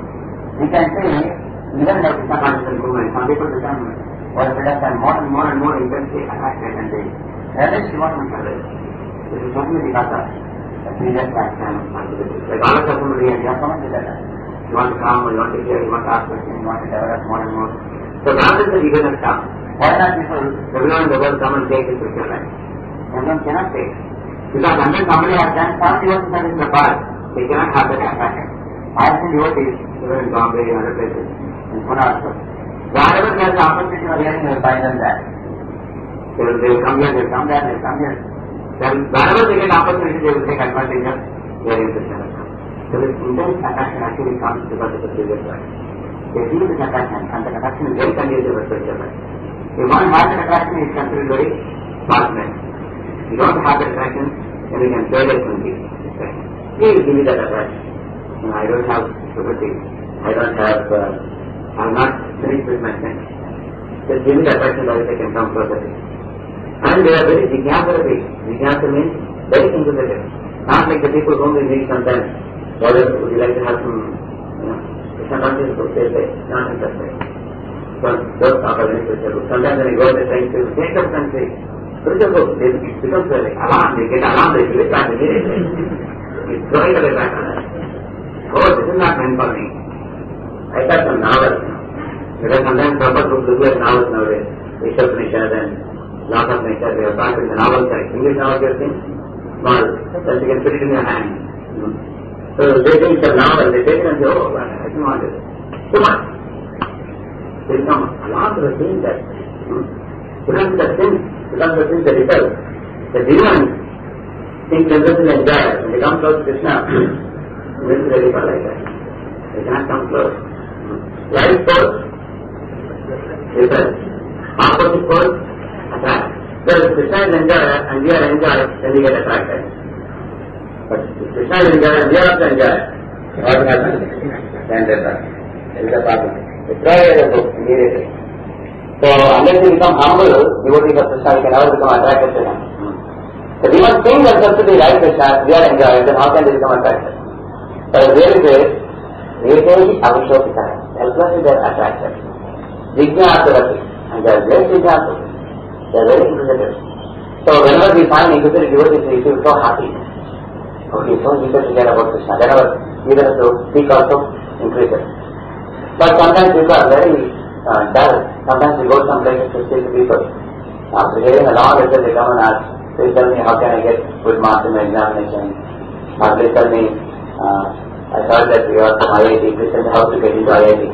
we can say, even like Krishna consciousness movement, some people become or become more and more and more intensely attracted and they relish devotion service. This is certainly because of the previous lifetime responsibility. Like all of us will realize, you have so much desire. You want to come, you want to hear, you want to ask questions, you want to develop more and more. So now that the ego has come, why not people, everyone in the world come and take this spiritual life? Everyone cannot take. Because unless somebody has done some devotion service in the past, they cannot have that attraction. I have seen devotees, even in Bombay and other places, in Pune also. Wherever there is the opportunity of hearing, you will find them there. They will, they will come here, they will come there, they will come here. Then wherever they get opportunity, they will take advantage of hearing Krishna. So this intense attraction actually comes because of the previous life. They feel this attraction, and the attraction is very conducive with spiritual life. If one has that attraction, it is considered very fortunate. If you don't have that attraction, then you can fail it from this. Please give me that attraction. You know, I don't have property. I don't have, uh, I'm not finished with my sense. Just give me that attraction so that I can come closer to it. And they are very jigyasa. Jigyasa means very inquisitive. Not like the people whom we meet sometimes. Would you like to have some, you know, Krishna consciousness, they say, not interested. Don't talk about any spiritual book. Sometimes when you go to the train to take up country, spiritual book, it becomes very alarmed. They get alarmed, they give it back immediately. It's throwing away back on us. Oh, this is not meant for me. I got some novels. Because sometimes proper books look like novels nowadays. Ishar Upanishad and Law of Nature, they are part in the novel side. English novels you have seen? Small. Then you can put it in your hand. So they think it's a novel. They take it and say, oh, I don't want it. Too much. They become alarmed to the thing that hmm, becomes the sin, becomes the sin that repels. The demons think themselves in enjoy. When they come close to Krishna, this is the repel like that. They cannot come close. Right force, repel. Opposite force, attract. So if Krishna is enjoyer and we are enjoyed, then we get attracted. But if Krishna is enjoyer and we are also enjoyed, what will happen? Then they are. That is the problem. They throw away the book immediately. So unless you become humble, devotees of Krishna, you can never become attracted to him. So we must think themselves to be like Krishna, we are enjoyed, then how can they become attracted? So it really says, Vedehi Avishopita, helpless is their attraction. Jignasavati, and they are very jignasavati. They are very inquisitive. So whenever we find inquisitive devotees, we feel so happy. Okay, so eager to hear about Krishna. Then our eagerness to speak also increases. But sometimes people are very uh, dull. Sometimes we go some places to speak to people. After hearing a long lecture, they come and ask, please tell me how can I get good marks in my examination? Or please tell me, uh, I thought that you are from I I T, please tell me how to get into I I T.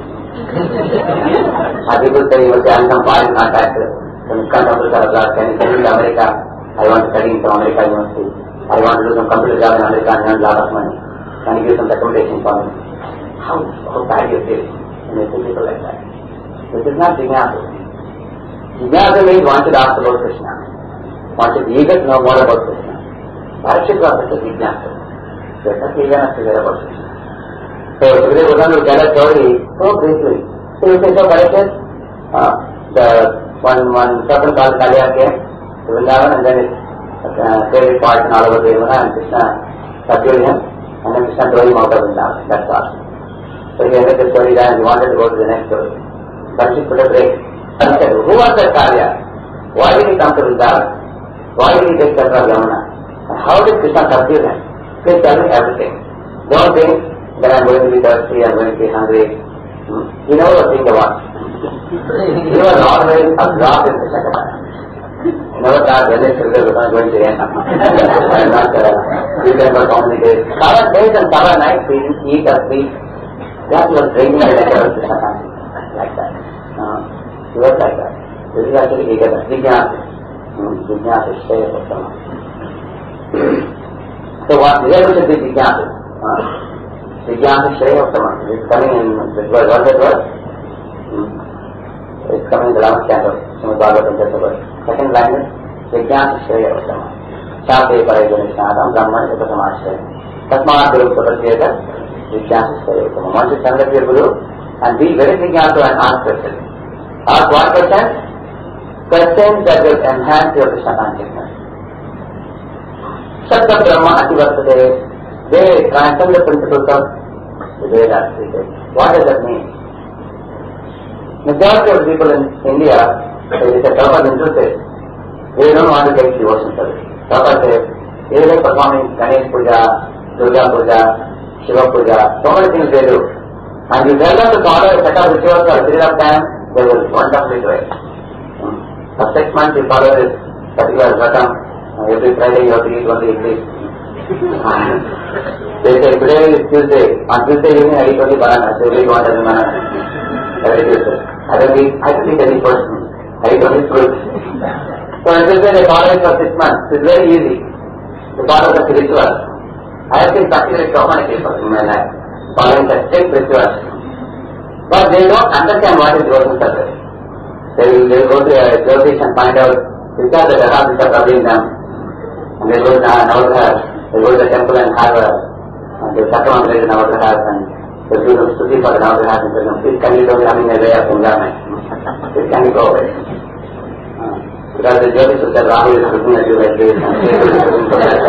Or people say, okay, I am some foreign contractor, from Canada, can you send me to America? I want to study in some American university. I want to do some computer job in America and earn a lot of money. Can you give some recommendation for me? How, how bad you feel when you see people like that? This is not Jignasa. Jignasa means one should ask about Krishna. One should eager to know more about Krishna. Parikshit was such a Jignasa. They are not eagerness to hear about Krishna. So, today we're going to tell a story so briefly. So, you say, so Parikshit, uh, the one, one person called Kalya came to Vrindavan and then it uh, created parts and all over the Yamuna and Krishna subdued him and then Krishna threw him out of Vrindavan. That's all. So he ended the story there and he wanted to go to the next story. Parikshit put a break. He said, who was that Kalya? Why did he come to Vrindavan? Why did he take shelter of Yamuna? And how did Krishna subdue him? Please tell me everything. Don't think that I'm going to be thirsty, I'm going to be hungry. Hmm? He never was thinking about it. He was always absorbed in Krishna Katha. He never thought when his children were not going to end. I'm not uh, weekend for how many days. Seven days and seven nights he didn't eat or sleep. That was drinking the nectar of Krishna Katha. Like that. Uh, he was like that. This is actually Ekada. Jignasa. Jignasa is Shreya Uttama. So what is able to be Jignasa? Jignasa is Shreya Uttama. It's coming in this word. What is that word? It's coming in the last canto. Srimad Bhagavatam chapter one. Second line is Jignasa is Shreya Uttama. Chate Parayajanishadam Brahman Upasamashreya. Tasmat Guru Upatashyeta Jignasa is Shreya Uttama. One should stand up your Guru and be very Jignasa and ask questions. Ask what questions? Questions that will enhance your Krishna consciousness. Sabda Brahma Ativartate, they transcend the principles of the Vedas. What does that mean? Majority of people in India, they say Prabhupada interested, they don't want to take devotion service. Prabhupada says, they are performing Ganesh Puja, Durga Puja, Shiva Puja, so many things they do. And you tell them to follow a set of rituals for a period of time, they will wonderfully do it. For six months you follow this particular Vratam, every Friday you have to eat only English. They say today is Tuesday, on Tuesday evening I eat only banana, so every one doesn't banana. Every Tuesday. I don't eat, I don't eat any person, I eat only fruit. So on Tuesday they follow it for six months, it's very easy to follow the rituals. I have seen practically so many people in my life following the strict rituals. But they don't understand what is devotion service. They will, they will go to a Jyotish and find out which are the Vedanta which are troubling them. And they go to Navadhar, they go to the temple and have a, and they circumambulate the Navadhar and they do them study for the Navadhar and tell them, please can you go having a way of enjoyment? Please can you go away? Uh, because the Jyotish will say, Rahul is looking at you like this and Shiva is looking for that.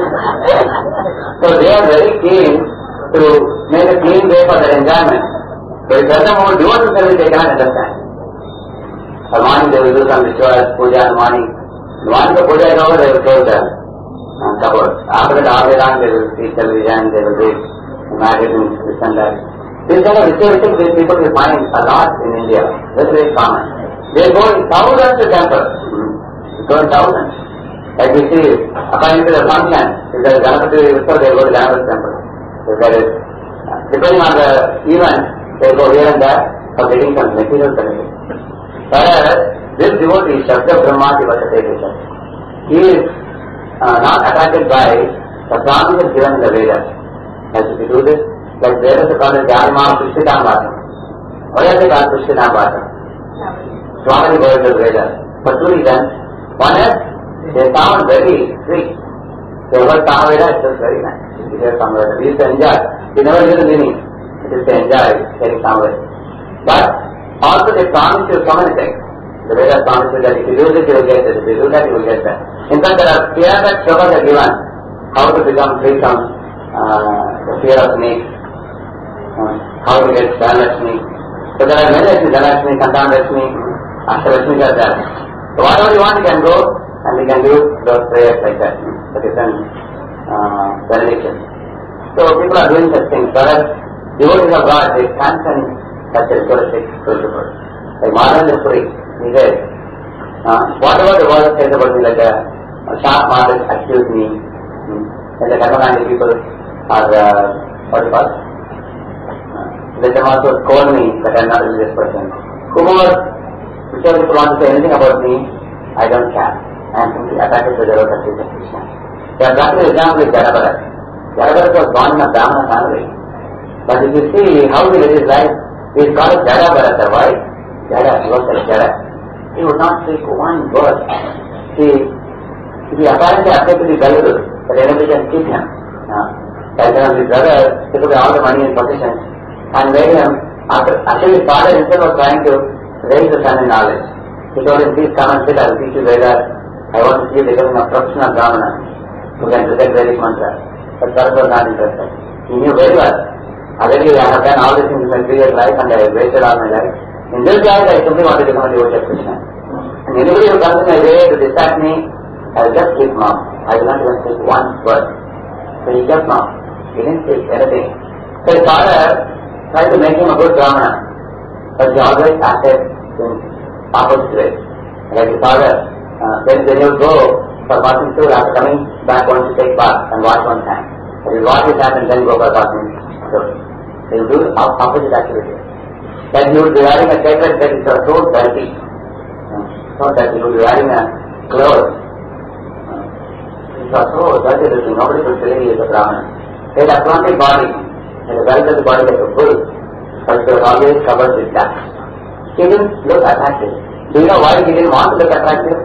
So they are very keen to make a clean way for their enjoyment. But if there's no more devotion service, they cannot understand. The morning they will do some rituals, puja in the morning. The morning the puja is over, they will close the uh, cupboard. After that, all day long they will see television, they will read magazines, this and that. This kind of ritualistic these people will find a lot in India. That's very common. They go in thousands to temples. They go in thousands. Like we see, according to the function, if there is Ganapati Utsav, they go to Ganapati temple. If there is, uh, depending on the event, they go here and there for getting some material benefit. Whereas this devotee, Shabda Brahma Tivasate, he is uh, not attracted by the promises given in the Vedas. As if you do this, like Vedas are called Jnanamam Pushpitam Vatam. Why are they called Pushpitam Vatam? Swamini goes to the Vedas. For two reasons. One is, they sound very sweet. The word Samaveda is just very nice. You hear Samaveda. We used to enjoy. We never knew the meaning. It is to enjoy hearing Samaveda. But also they promise you so many things. The Vedas promise you that if you do this, you will get this. If you do that, you will get that. In fact, there are clear cut shlokas are given how to become free from uh, the fear of snakes, uh, how to get Dhanalakshmi. So there are many Lakshmi, Dhanalakshmi, Santanalakshmi, Ashtalakshmi are there. So whatever you want, you can go and you can do those prayers like that. The different uh, benedictions. So people are doing such things. Whereas devotees of God, they can't such a ritualistic principle. Like Maharaj is free. He says, uh, whatever the world says about me, like a, a sharp Maharaj accused me, hmm, and the Karnataka people are, uh, what do you call it? Uh, let them also scold me that I am not a religious person. Whoever, whichever people want to say anything about me, I don't care. I am simply attracted to the Lord of Krishna. The practical example is Jarabharat. Jarabharat was born in a Brahmana family. But if you see how he lived his life, he is called Jarabharat. Why? Jara, he was like Jara. He would not speak one word. He, he apparently accepted the valuable, but anybody can keep him. Uh, like his brother, he took all the money and possessions and made him, after, actually his father himself was trying to raise the son in knowledge. He told him, please come and sit, I will teach you Vedas. I want to see you becoming a professional Brahmana who can recite Vedic mantra. But Bharat was not interested. He knew very well. Already I have done all these things in my previous life and I have wasted all my life. In this life I simply want to become a devotee of Krishna. And anybody who comes in my way to distract me, I will just keep mum. I will not even speak one word. So he kept mum. He didn't speak anything. So his father tried to make him a good Brahmana. But he always acted in opposite way. Like his father, uh, when, when you go for passing through, after coming back, want to take bath and wash one hand. But you wash his hand and then go for passing through. So you do opposite activity. That you would be wearing a sacred that is so dirty. So that you would be wearing a clothes. It was so dirty that nobody could believe he is a Brahmana. He had a frontal body, and the rest of the body like a bull, but it was always covered with dust. He didn't look attractive. Do you know why he didn't want to look attractive?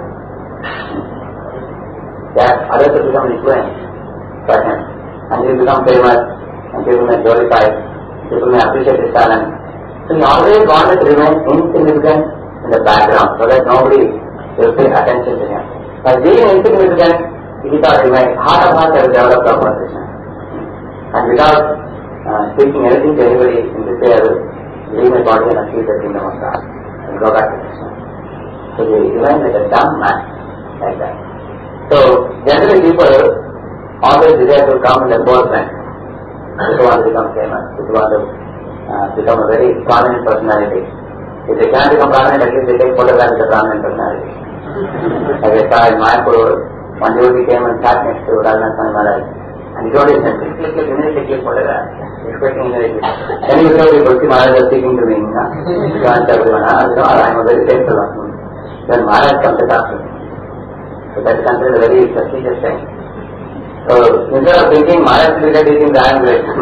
That others will become influenced by him. And he will become famous, and people may glorify, people may appreciate his talent. So he always wanted to remain insignificant in the background, so that nobody will pay attention to him. By being insignificant, he thought in my heart of heart I will develop the conversation. And without uh, speaking anything to anybody in this way, I will leave my body and achieve the kingdom of God and go back to Krishna. So he remained like a dumb man, like that. So generally people always desire to come in the forefront. People want to become famous, people want to uh, become a very prominent personality. If they can't become prominent, at least they take photographs of the prominent personality. Like I saw in Mayapur, one devotee came and sat next to Raghunath Swami Maharaj. And he told him, click, click, click, immediately click photograph. Expecting immediately. Then he told me, Bhakti Maharaj was speaking to me. You answer everyone, I am a very faithful one. Then Maharaj comes to talk to me. So that is considered a very prestigious thing. So instead of thinking Maharaj will get eating the iron bread.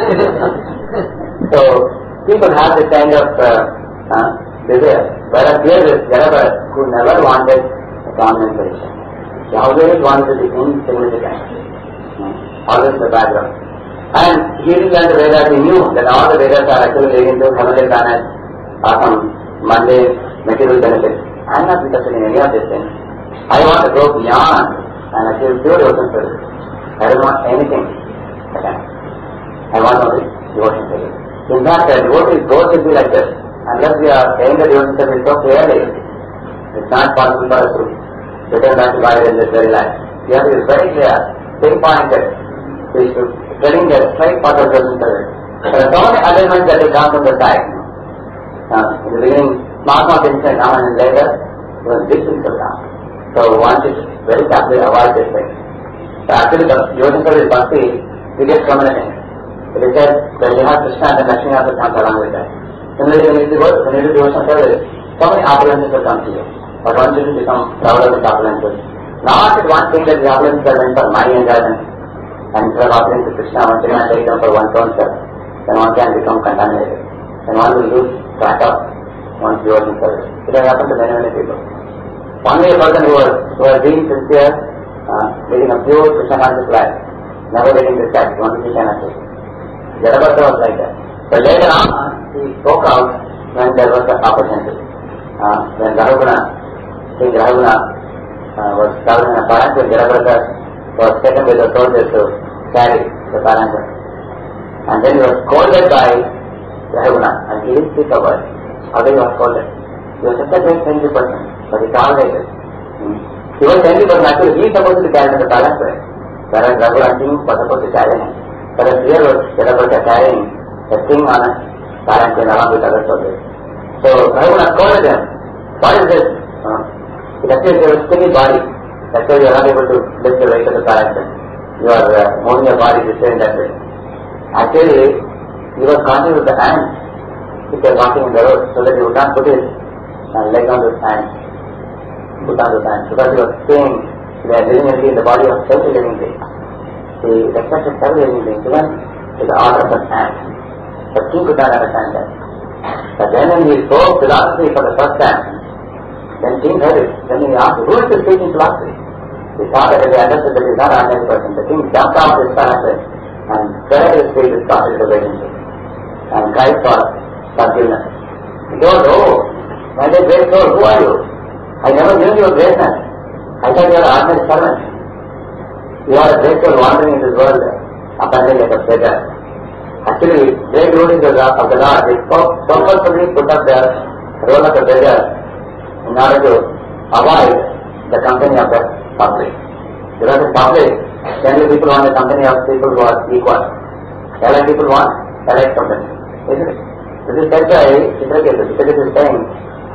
So people have this kind of uh, uh, desire. Whereas here is Jarabharat, who never wanted a prominent position. He always wanted to be insignificant. Always the background. And he didn't learn the Vedas, he knew that all the Vedas are actually leading to heavenly planets or some mundane material benefits. I am not interested in any of these things. I want to go beyond and achieve pure devotion service. I don't want anything. I want only devotion service. In fact, the devotee's goal should be like this. Unless we are saying the devotion service so clearly, it's not possible for us to return back to God in this very life. We have to be very clear, pinpointed. We should telling the straight path of devotion service. There are so many elements that will come from the side. Uh, in the beginning, Mahatma didn't say Raman, and later, it was big things to come. So one should very carefully avoid this thing. So actually, the devotion service bhakti, we get so many things. It is said, when you have Krishna, then Lakshmi also comes along with that. Similarly, when you do when you do devotion service, so many opulences will come to you. But one shouldn't become proud of these opulences. Not that one thing that the opulences are meant for my enjoyment, and instead of offering to Krishna, one should not take them for one's own self. Then one can become contaminated. Then one will lose track of one's devotion service. It has happened to many, many people. Only a person who was, who was being sincere, uh, leading a pure Krishna conscious life, never getting distracted, only Krishna conscious. Jarabharat was like that. But later on, he spoke out when there was an opportunity. Uh, when Rahuguna, King Rahuguna uh, was traveling in a palanquin, Jarabharat was taken with the soldiers to carry the palanquin. And then he was scolded by Rahuguna, and he didn't speak a word. Although he was scolded. He was such a great friendly person, but he tolerated. Hmm. He was friendly, but actually he is supposed to carry the palanquin, whereas Raghunath King was supposed to carry him. But here was Jarabharat carrying the king on a palanquin along with other soldiers. So Raghunath scolded them. What is this? Uh, it appears you have a skinny body. That's why you are not able to lift the weight of the character. You are uh, moving your body this way and that way. Actually, he was conscious of the ants if they are walking in the road, so that he would not put his uh, leg on those ants, put on those ants, because he was saying they are living in the body of every living thing. He respected every living thing, even to the order of an ant. But king could not understand that. But then when he spoke philosophy for the first time, then king heard it. Then he asked, who is this speaking philosophy? He thought that he understood that he is not an ordinary person. The king jumped out his character and spread his feet with started the relationship and cried for forgiveness. He told, oh, my dear great soul, who are you? I never knew your greatness. I thought you are an ordinary servant. You are a great soul wandering in this world, apparently like a beggar. Actually, great devotees of the Lord, they purposefully put up the role of a beggar in order to avoid the company of the public. Because in public, generally people want the company of people who are equal. Elite people want elite company. Isn't it? This is said by Chitraketu. Chitraketu is saying,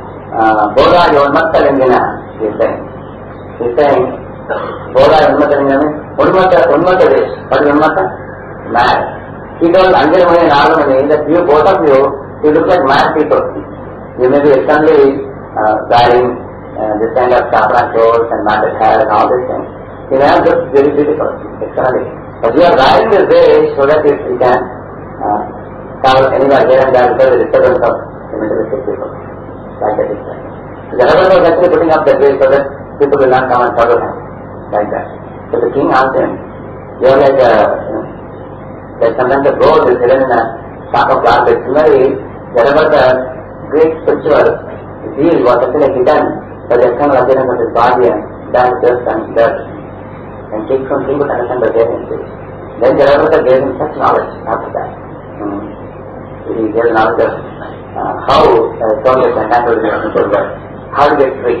Boda Yonmatta Lingana, he is saying. He is saying, Boda Yonmatta Lingana means, Unmatta, Unmatta is, what is Unmatta? Mad. He told Anjalamani and Alamani that you, both of you, you look like mad people. You may be extremely uh, wearing uh, this kind of saffron clothes and matted hair and all these things. You may have looked very beautiful, externally. But you are riding this way so that you, you can uh, travel anywhere here and there without the disturbance of the materialistic people. Like that is right. So the Rebbe was actually putting up that way so that people will not come and follow him. Like that. So the king asked him, you are like a, you know, that sometimes the gold is hidden in a sack of garbage. Similarly, the Rebbe's a great spiritual zeal was actually hidden by the external appearance of his body and that dust and dirt. And king from king could understand the great things. Then the Rebbe gave him such knowledge after that. Hmm. He gave knowledge of uh, how uh, soul gets entangled in the spiritual world, how to get free.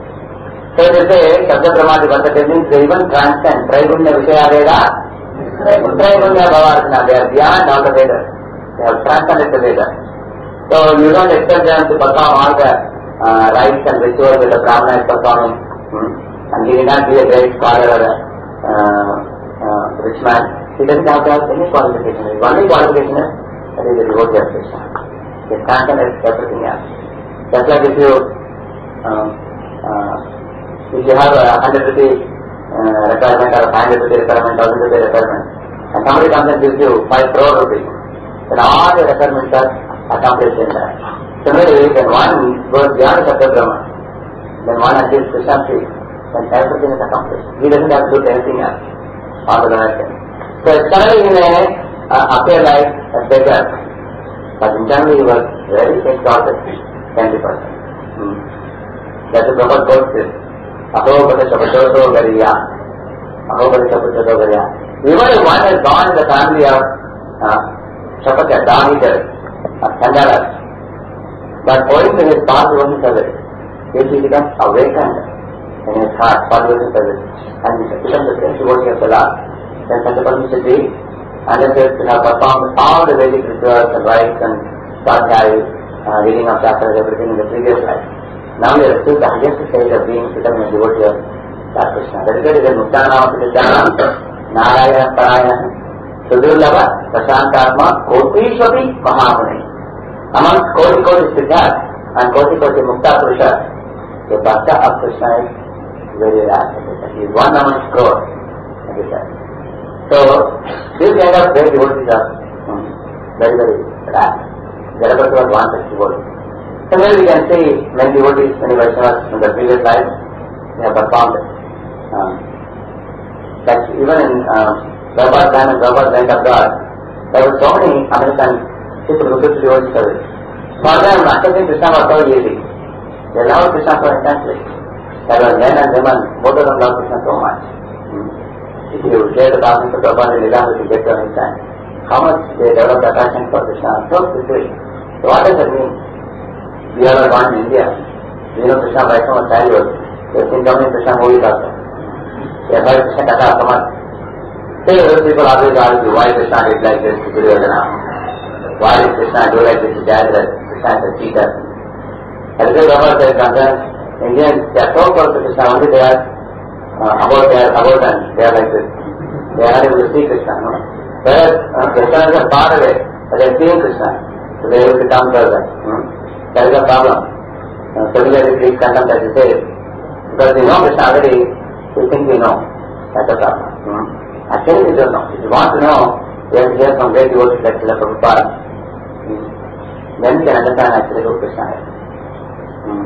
So they say, Sabda Brahmadi Bhattacharya means they even transcend Traigunya Vishaya Veda, Traigunya Bhavartana, they are beyond all the Vedas. They have transcended the Vedas. So you don't expect them to perform all the uh, rites and rituals that the Brahmana is performing. Hmm? And he did not be a great scholar or a uh, uh, rich man. He doesn't have to have any qualification. His only qualification is that he is a devotee of Krishna. His transcended everything else. Just like if you uh, uh, if you have a hundred rupee uh, requirement or a five hundred rupee requirement, thousand rupee requirement, and somebody comes and gives you five crore rupees, then all the requirements are accomplished in that. Similarly, when one goes beyond Sabda Brahma, then one achieves Krishna free, then everything is accomplished. He doesn't have to do anything else. All the other things. So externally he may uh, appear like a beggar, but internally he was very exalted, twenty percent. Hmm. That's the proper quote is, Aho Bata Shapachoto Gariya, Aho Bata Shapachoto Gariya. Even if one is born in the family of uh, Shapaka, dog eaters, of Chandalas, but owing to his past devotion service, if he becomes awakened in his heart, past devotion service, and he becomes a great devotee of the Lord, then such a person should be understood to have performed all the Vedic rituals and rites and sadhyayas, uh, reading of chapters, everything in the previous life. Now we have achieved the highest stage of being becoming a devotee of Lord Krishna. The result is a Muktanama Siddhana, Narayana Parayana, Sudurlava, Prashantatma, Kotishwati Mahamuni. Amongst Koti Koti Siddhas and Koti Koti Mukta Purusha, the Bhakta of Krishna is very rare. He is one amongst crores. So, this kind of great devotees are hmm, very, very rare. The Rebbe was one such devotee. Similarly, we can see many devotees, many Vaishnavas in the previous life, they have performed. Um, that even in uh, Prabhupada's time and Prabhupada's Land of God, there were so many American people who took devotee service. For them, accepting Krishna was so easy. They loved Krishna so intensely. There were men and women, both of them loved Krishna so much. Hmm. If you share the thousands of Prabhupada and Leela, you get to understand how much they developed attachment for Krishna so quickly. So what does that mean? We are born in India. We know Krishna right from our childhood. We have seen so many Krishna movies also. We have heard Krishna Katha so much. Still, those people always argue why Krishna did like this to Duryodhana. Why did Krishna do like this to Jayadratha? Krishna is a cheater. As the Rama said, Indians, they are so close to Krishna, only they are uh, about, they are about and they are like this. They are not able to see Krishna. No? Whereas uh, Krishna is far away, but they are seeing Krishna. So they are able to come further. Hmm? That is a problem. Uh, similarly, Greek contempt, as you say, because we know Krishna already, we think we know. That's the problem. Hmm? Actually, we don't know. If you want to know, we have to hear from great devotees like Srila Prabhupada. Hmm? Then we can understand actually who Krishna is. Hmm.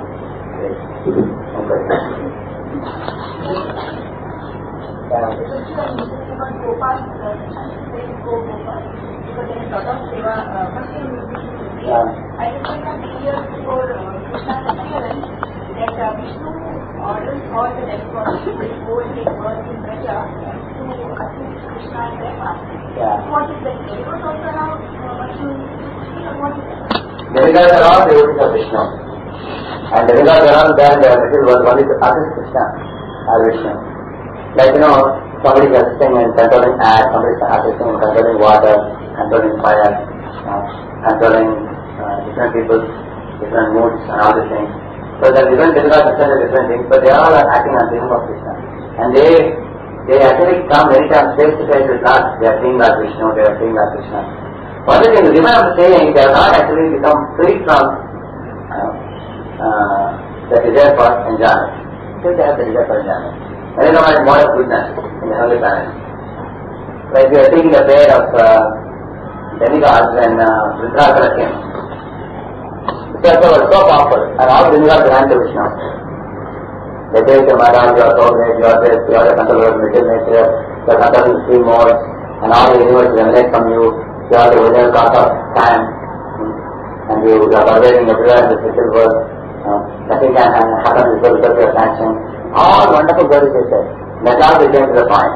Yeah. I remember many years before Krishna's appearance that uh, Vishnu orders all the demigods to hold his birth in Braja to assist Krishna in their fast. What is that? Demigods also allow Vishnu to see, or what is that? Demigods are all devotees of Vishnu. And demigods are all there, their mission was only to assist Krishna or Vishnu. Like, you know, somebody is assisting in controlling air, somebody is assisting in controlling water, controlling fire, uh, controlling uh, different people, different moods and all these things. So there are different demigods assisting different things, but they all are acting on behalf of Krishna. And they they actually come many times face to face with Lord. They are seeing Lord Vishnu, they are seeing Lord Krishna. One thing is, remember saying, they have not actually become free from uh, uh, the desire for enjoyment. Still they have the desire for enjoyment. And you know, it's more of goodness in the heavenly planet. Like we are taking the pair of uh, demigods when uh, Vrindrasana came. Because they were so powerful, and all demigods ran to Vishnu. They say to Maharaj, you are so great, you are this, you are the controller of material nature, you are controlling the three modes, and all the universe emanate from you, you are the original cause of time, and you are pervading everywhere in the physical world. Uh, nothing can happen without your sanction. All wonderful words they said. That's how they came to the point.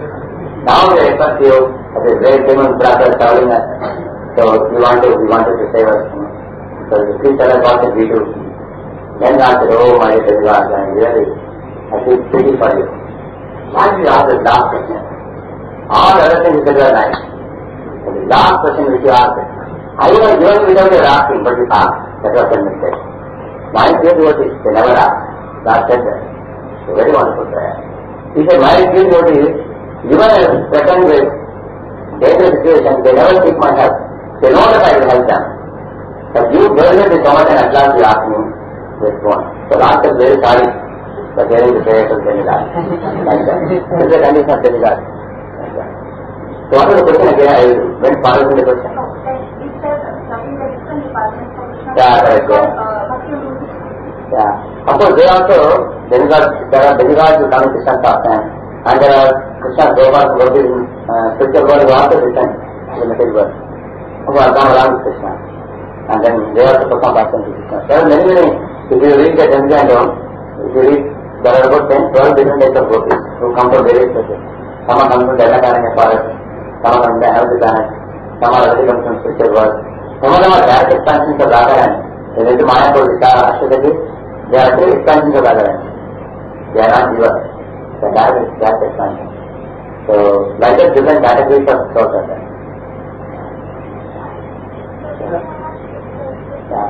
Now we expect you as a great demon brother telling us, so we want to, we wanted to save us. So please tell us what did we do. Then God said, oh my dear God, I really, I feel pity for you. Why did you ask this last question? All the other things you said were nice. But the last question which you asked, I was given without your asking, but you asked. That was a mistake. My dear devotees, they never asked. God said that. So very wonderful prayer. He said, my dear devotees, even if threatened with dangerous situation, they never seek my help. They know that I will help them. But you burdened with so much and at last you asked me this one. So last is very sorry for getting the prayers of demigod. Like that. This is the condition of demigod. Like that. So what was the question again? I went forward with the question. No, it says something that is different departments from Krishna. Yeah, correct. Because, uh, Bhakti Rupi. Yeah. Of course, they also, demigods, there are demigods who come in Krishna's pastime, and there are Krishna's Gopals who work in uh, spiritual world who also descend in the material world, who are gone around with Krishna. And then they also perform pastime to Krishna. There are many, many, if you read the Janjandam, if you read, there are about ten, twelve different types of gopis who come from various places. Some are coming from the Delakaranya forest, some are from the heavenly planet, some are already coming from spiritual world. Some of them are direct expansions of Radharani. They went to Mayapur, Vishara, Ashtadaki. They are actually expansions of Radharani. They are not divas. They are direct, direct expansions. So, like that, different categories of souls are there. Yeah.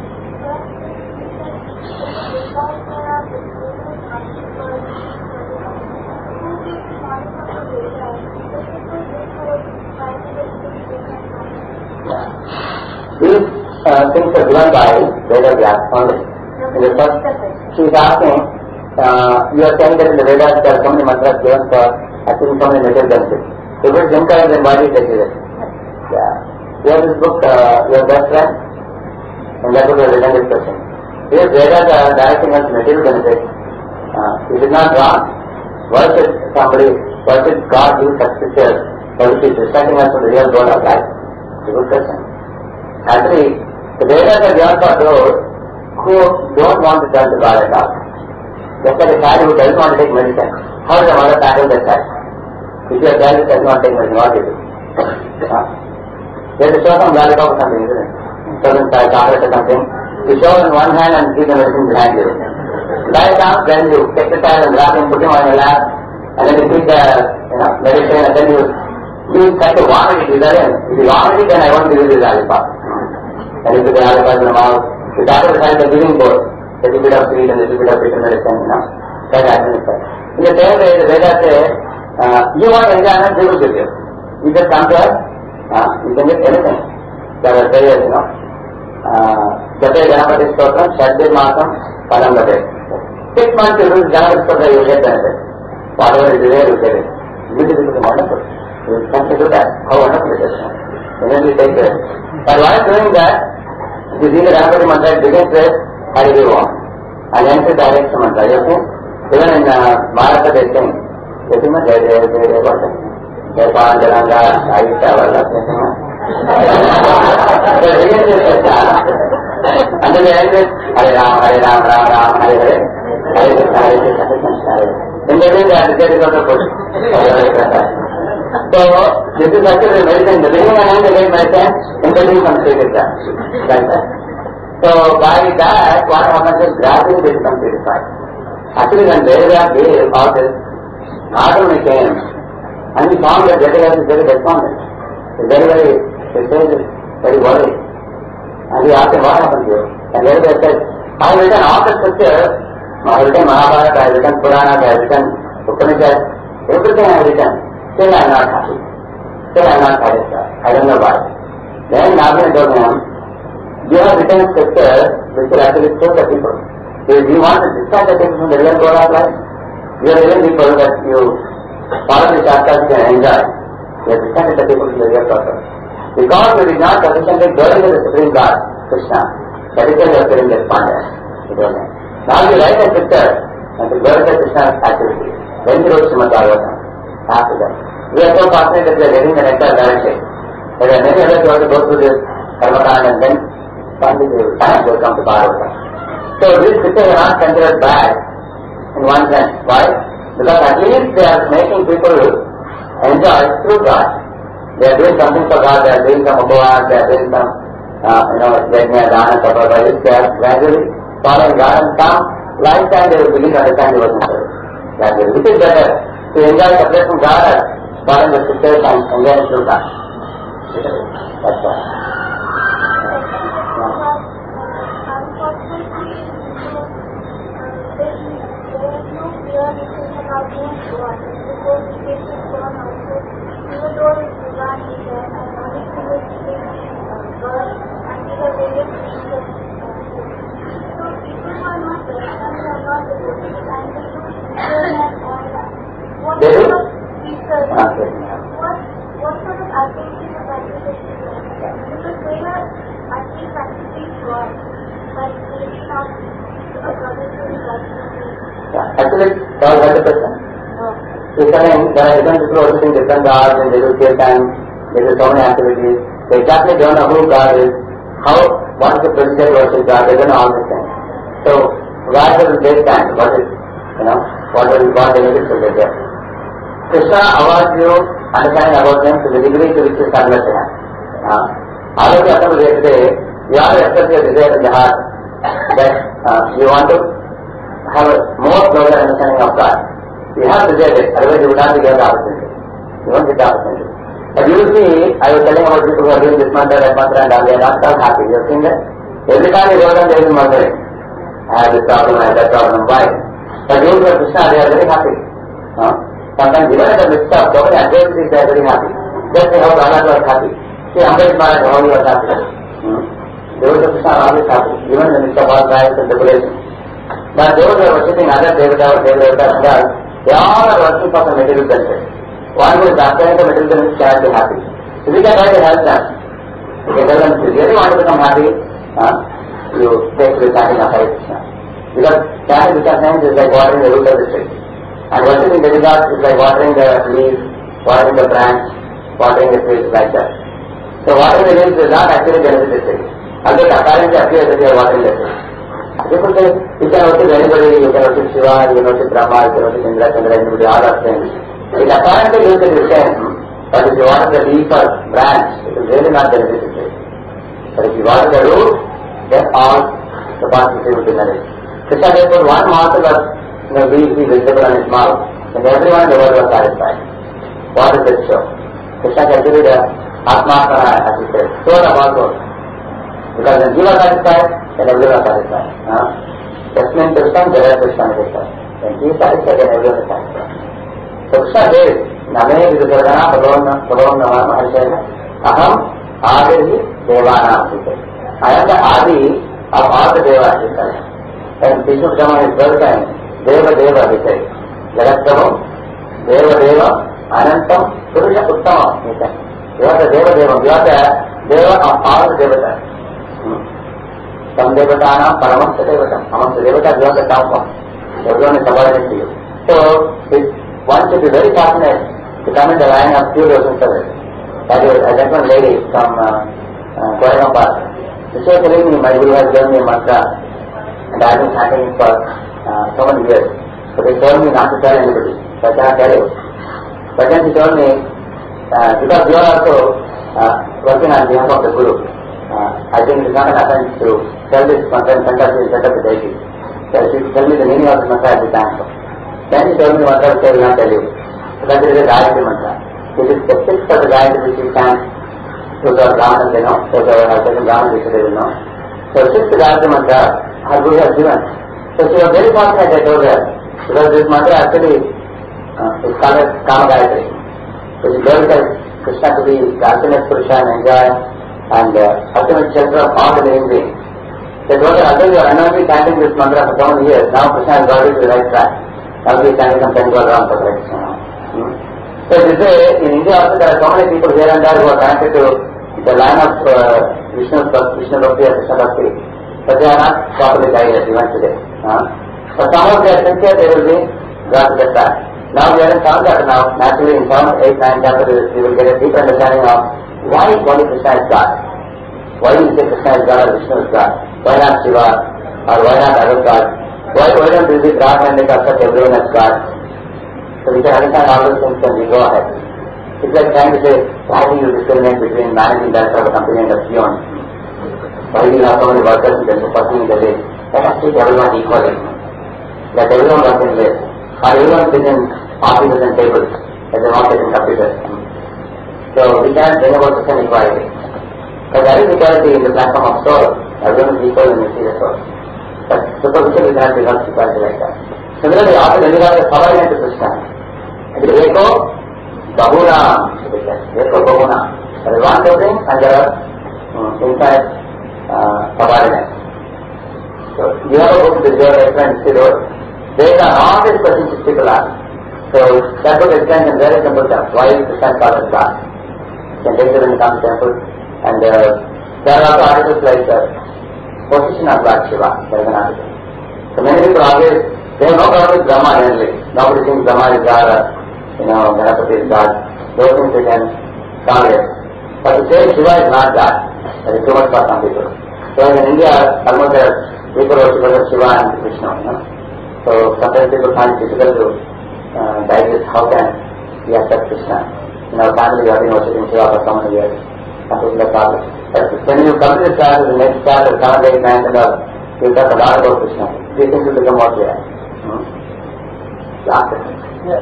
These uh, things are given by Veda Vyas only. In the first, she is asking, uh, you are saying that in the Vedas there are so many mantras given for achieving so many material benefits. So if it is incorrect, then why do you take it? Yeah. You have this book, uh, your best friend, and that book has written this question. If Vedas are directing us material benefits, uh, is it not wrong? Why should somebody, why should God use such pictures for which is distracting us from the real goal of life? It's a good question. Actually, the Vedas are given for those who don't want to turn to God at all. Just like a child who doesn't want to take medicine. How does a mother tackle that child? If your child does not take medicine, what do you do? Huh? You have to show some lollipop or something, isn't it? Show them chocolate or something. You show in one hand and keep the medicine behind you. By chance, then you take the child and wrap him, put him on your lap, and then you keep the you know, medicine, and then you you try to vomit it. If you vomit it, then I won't give you this lollipop. And you put the lollipop in the mouth, The doctor decides the giving both, a little bit of sweet and a little bit of bitter medicine, you know, that administer. In the same way, the Vedas say, uh, you want enjoyment, they will give you. You just come to us, uh, you can get anything. There are prayers, you know. Jate Ganapati Stotram, Shaddir Masam, Padam Vade. Six months you do Ganapati Stotram, you will get benefit. Whatever is there, you get it. Beautiful, wonderful. You can do that. How wonderful it is. And then we take it. But while doing that, you see the Ganapati mantra, it begins with Hari Om. And then it directs the mantra. You see? Even in uh, Bharata they sing, you see, Jai Jai Jai Jai what? Jai Pan Jalanga, Aisha, Valla, you see? So it begins with Krishna. And then they end with Hare Ram, Hare Ram, Ram Ram, Hare Hare, Hare Krishna, Hare Krishna, Krishna Hare. In between that, there is also push. So, this is actually medicine. The beginning and end again medicine, in between some Krishna. Like that. So, by that, what happens is gradually they become purified. Actually, when Vedanta gave all this, Ardhana came, and he found that Vedanta is very despondent. He's very, very, he says, very worried. And he asked him, what happened to you? And Vedanta said, I have written all the scriptures, I have written Mahabharata, I have written Purana, I have written Upanishad, everything I have written. Still I am not happy. Still I am not satisfied. I don't know why. Then Ardhana told him, you have written scriptures which will actually show the people. If you want to discharge the people from the real goal of life, you are telling people that you follow the shastras you can enjoy. You have discharged the people from the real purpose. Because you did not sufficiently glory to the Supreme God, Krishna, that is why you are feeling despondent. Now you write a picture and to glorify Krishna's activity. Then you wrote Srimad Bhagavatam. After that. We are so fortunate that we are getting the nectar directly. There are many others who have to go through this Karmakand and then finally they will come to Bhagavatam. So these pictures are not considered bad in one sense. Why? Because at least they are making people enjoy through God. They are doing something for God, they are doing some upavas, they are doing some, uh, you know, yajna, dana, tapa, by this they are gradually following God and some lifetime they will begin to understand devotion service. Gradually. Which is better? To enjoy separate from God or following the scriptures and enjoy through God. That's why. They do? Okay. What, what sort of activities or practices do you do? Because they are actually practicing God by creating out a process to be Yeah, actually, God has a person. No. He's saying there are different people worshiping different gods and they do kirtan, they do so many activities. They exactly don't know who God is, how, what is the procedure to worship God, they don't know all these things. So, where does they stand? What is, you know, what is God benefits will they get? Krishna awards you understanding about them to the degree to which you convert to him. All of you assembled here today, you all express your desire in the heart that uh, you want to have a more closer understanding of God. You have to get it, otherwise you would not be given the opportunity. You won't get the opportunity. But you will see, I was telling about people who are doing this mantra, that mantra and all, they are not all happy. You have seen that? Every time you go down, they will be murmuring. I have this problem, I have that problem, why? But those who are Krishna, they are very happy. Huh? Sometimes even at the midst of so many adversities, they are very happy. Just see how Prahlad was happy. See Ambedkar Maharaj, how he was happy. Hmm? Those who are Krishna are always happy, even in the midst of all trials and tribulations. But those who are worshipping other devatas, devatas and all, they all are working for some material benefit. One who is abstaining from material benefit cannot be happy. If we can try to help them, if you tell them, if you really want to become happy, huh, you take the chanting of Hare Krishna. Because chanting Krishna names is like watering the root of the tree. And worshipping the demigods is like watering the leaves, watering the branch, watering the trees, like that. So watering the leaves is not actually benefit the tree. Although it apparently appears that you are watering the tree. People say, you can worship anybody, you can worship Shiva, you can worship Brahma, you can worship Indra, Chandra, anybody, all are things. It apparently looks at the same, but if you water the leaf or branch, it will really not benefit the tree. But if you water the root, then all the possibility will be nourished. Krishna therefore one morsel of you know, leaf is visible on his mouth, and everyone in the world was satisfied. What does it show? Krishna can give you the Atma, as he says, soul of all souls. Because when you are satisfied, then everyone is satisfied. Huh? Yasmin Krishna, Jaya Krishna is satisfied. When he is satisfied, then everyone is satisfied. So Krishna says, Name Vidurgana Bhagavan Maharshaya Aham Adi Devana. I am the Adi of all the Devas. And Vishnu Brahma is well time, Deva Deva, he says. Jagatprabhu, Deva Deva, Anantam, Purusha Uttama, he says. You are the Deva Deva, you are the Deva of all the Devatas. Some Devatana, Paramamsa Devata, amongst the Devatas you are the top one. Everyone is subordinate to you. So, it, one should be very fortunate to come in the line of pure devotion service. That is, a gentleman lady from uh, uh, Coimbatore. She was telling me, my Guru has given me a mantra, and I have been chanting it for uh, so many years. So they told me not to tell anybody, so I cannot tell you. But then she told me, uh, because you are also uh, working on behalf of the Guru, uh, I think it is not an offense to tell this mantra in front of you, in front of the deity. So she tell me the meaning of the mantra at the time. Then she told me the mantra which I will not tell you. So that is a Gayatri mantra. This is the sixth of the Gayatri which we chant to the Brahmanas, they know, so the certain Brahmanas they will know. So sixth Gayatri mantra, her Guru has given. So she was very fortunate, I told her, because this mantra actually uh, is called as Kama Gayatri. So she glorifies Krishna to be the ultimate Purusha and enjoy and uh, ultimate shelter of all the living beings. They told her, although you are unknowingly chanting this mantra for so many years, now Krishna has got it to the right track. Now we are chanting some ten twelve rounds of Krishna. Hmm? So this way, in India also there are so many people here and there who are connected to the line of uh, Vishnu, Vishnu Bhakti or Krishna Bhakti, but they are not properly guided even today. Huh? But somehow they are sincere, they will be brought to the track. Now we are in seventh chapter now, naturally in seventh, eighth, ninth chapter we will get a deep understanding of why only Krishna is God. Why do you say Krishna is God or Vishnu is God? Why not Shiva or why not other God? Why, why don't we be Brahman and accept everyone as God? So we can understand all those things and we go ahead. It's like trying to say, why do you discriminate between managing director of a company and a peon? Why do you have so many workers and there's a person in the day? Let us treat everyone equally. Let everyone work in this. Or everyone sit in offices and tables as they want it in computers. So we can't bring about such an equality. But there is equality in the platform of soul. Everyone is equal when you see the soul. But superficially we cannot bring out equality like that. Similarly, after the Lila is subordinate to Krishna. It is Eko Bahuna. Eko Bahuna. There is one building and there are um, inside uh, subordinates. So you have a book with your friend Siddhar. There are all these questions which people ask. So that book explains in very simple terms. Why is Krishna called as God? You can take it when you come to temple. And uh, there are also articles like uh, position of Lord Shiva. There is an article. So many people always, they have no problem with Brahma generally. Nobody thinks Brahma is God or, you know, Ganapati is God. Those things they can call it. But to say Shiva is not God, that is too much for some people. So in India, almost there are people worship of Shiva and Krishna, you know. So sometimes people find it difficult to uh, digest how can we accept Krishna. In our family we have been worshipping Shiva for so many years. That is the problem. But when you come to this class, the next class, the seventh, eighth, ninth and all, you talk a lot about Krishna. These things will become more clear. Hmm? Last question. Yes.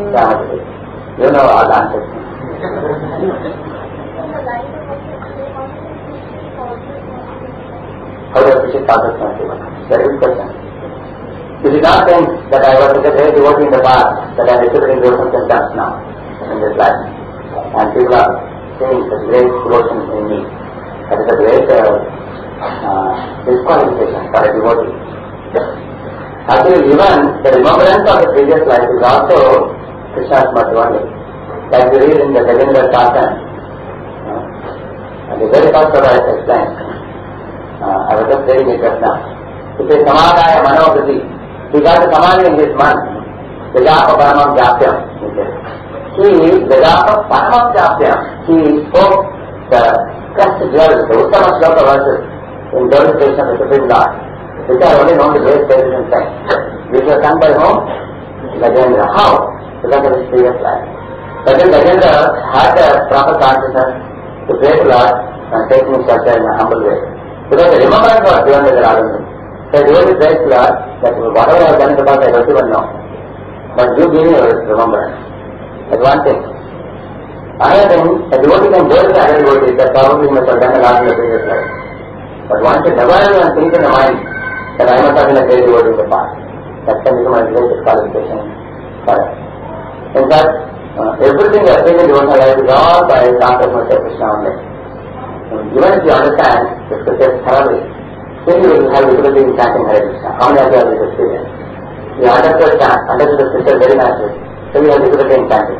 You know all the answers. How do you appreciate Father's mercy? Very good question. You did not think that I was such a great devotee in the past, that I am exhibiting devotion symptoms now, in this life. And people are seeing such great devotion in me. That is a great uh, uh, disqualification for a devotee. Actually, even the remembrance of the previous life is also Krishna's mercy only. Like we read in the Gajendra Shasan, uh, and the very first what I explained, uh, I was just reading it just now. It says, Samadaya Manobriti. He got the Samadhi in his mind. Vijapa Paramam Japyam. He says. He, Vijapa Paramam Japyam. He spoke the best jewels, the Uttama Shloka verses in glorification of the Supreme Lord, which are only known to great sages and saints. These were sung by whom? Gajendra. How? Because of his previous life. But then Gajendra had the proper consciousness to pray to Lord and take him shelter in a humble way. Because the remembrance was given by the Radharani. So he really prays to Lord that whatever I have done in the past I don't even know. But you give me your remembrance. That's one thing. Another thing, a devotee can go to other devotees that probably must have done a lot in the previous life. But one should never even think in the mind that I must have been a great devotee in the past. That can become a great disqualification for us. In fact, uh, everything that is in devotional life is all by consciousness of Krishna only. Even if you understand the scriptures thoroughly, still you will have difficulty in chanting Hare Krishna. How many of you have this experience? You understood, understood the scripture very nicely, so you have difficulty in chanting.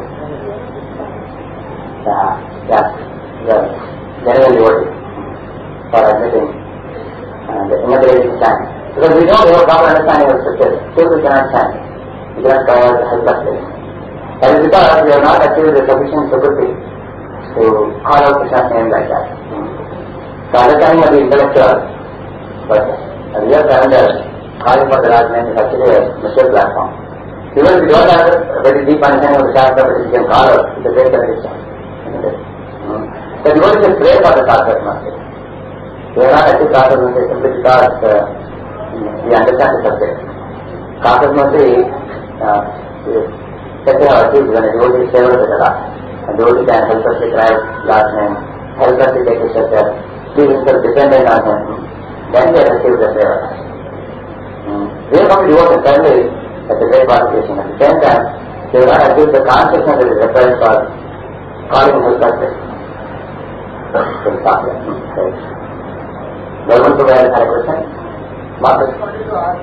Yeah, yeah, yeah. General devotee for admitting uh, the inability to chant. Because we don't have a proper understanding of scripture, still we cannot chant. We cannot cover the help us there. That is because we have not achieved the sufficient faculty to call out Krishna's name like that. So understanding of the intellectual, but a real surrender, calling for the Lord's name is actually a mature platform. Even if we don't have a very deep understanding of the Shastra, but we can call out, it's a great connection. The devotee should pray for the Shastra Master. We are not actually Shastra Master simply because uh, we understand the subject. Shastra Master is such a achieved when a devotee is favored with the Lord. A devotee can help us to cry Lord's name, help us to take a shelter, feel himself dependent on him, then we have achieved the favor. They come to devote entirely as a great qualification. At the same time, they will not achieve the consciousness that is required for calling his purpose. So stop here. Okay. Government to wear a question? Marcus? I wanted to ask,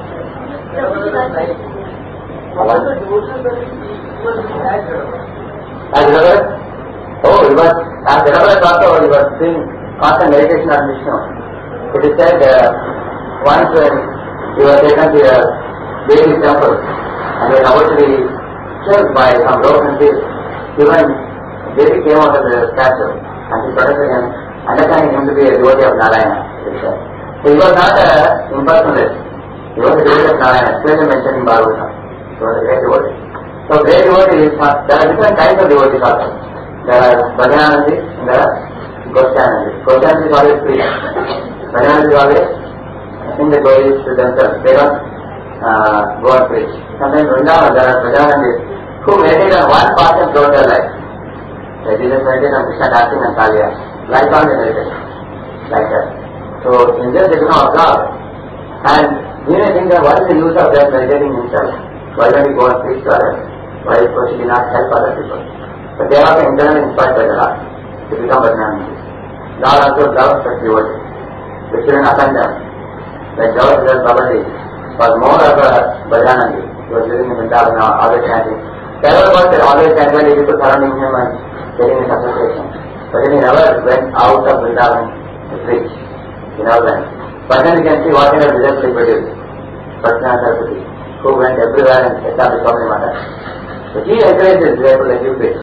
what was the devotional that he was as As Ravar? Oh, he was, as Ravar also, he was doing constant meditation on Vishnu. It is said, uh, once when he was taken to a Devi temple and he was about to be killed by some broken fish, even Devi came out of the statue and she protected him, understanding him to be a devotee of Narayana. So he was not a impersonalist. He was a devotee of Narayana, clearly mentioned in Bhagavatam. He was a great devotee. So great devotees, there are different kinds of devotees also. There are Bhajanandis and there are Goshanandis. Goshanandis is always free. Bhajanandis is always in the glories to themselves. They don't uh, go and preach. Sometimes Vrindavan, there are Bhajanandis who meditate on one person throughout their life. They Jesus meditate on Krishna dancing and Kaliya. Like on the meditation. Like that. So in this they become absorbed. And you may think that what is the use of that meditating himself? Why don't he go and preach to others? Why should he not help other people? But they are also internally inspired by the Lord to become Bhajanandis. Lord also loves such devotees. The children attend them. Like Jawahar Babadi was more of a Bhajanandi. He was living in Vrindavan, always chanting. Several was there, always chanting, people surrounding him and getting his association. But then he never went out of Vrindavan to preach. He never went. But then you can see what kind of results he produced. Prajna Saraswati, who went everywhere and established so many matters. So he encourages people like you preach.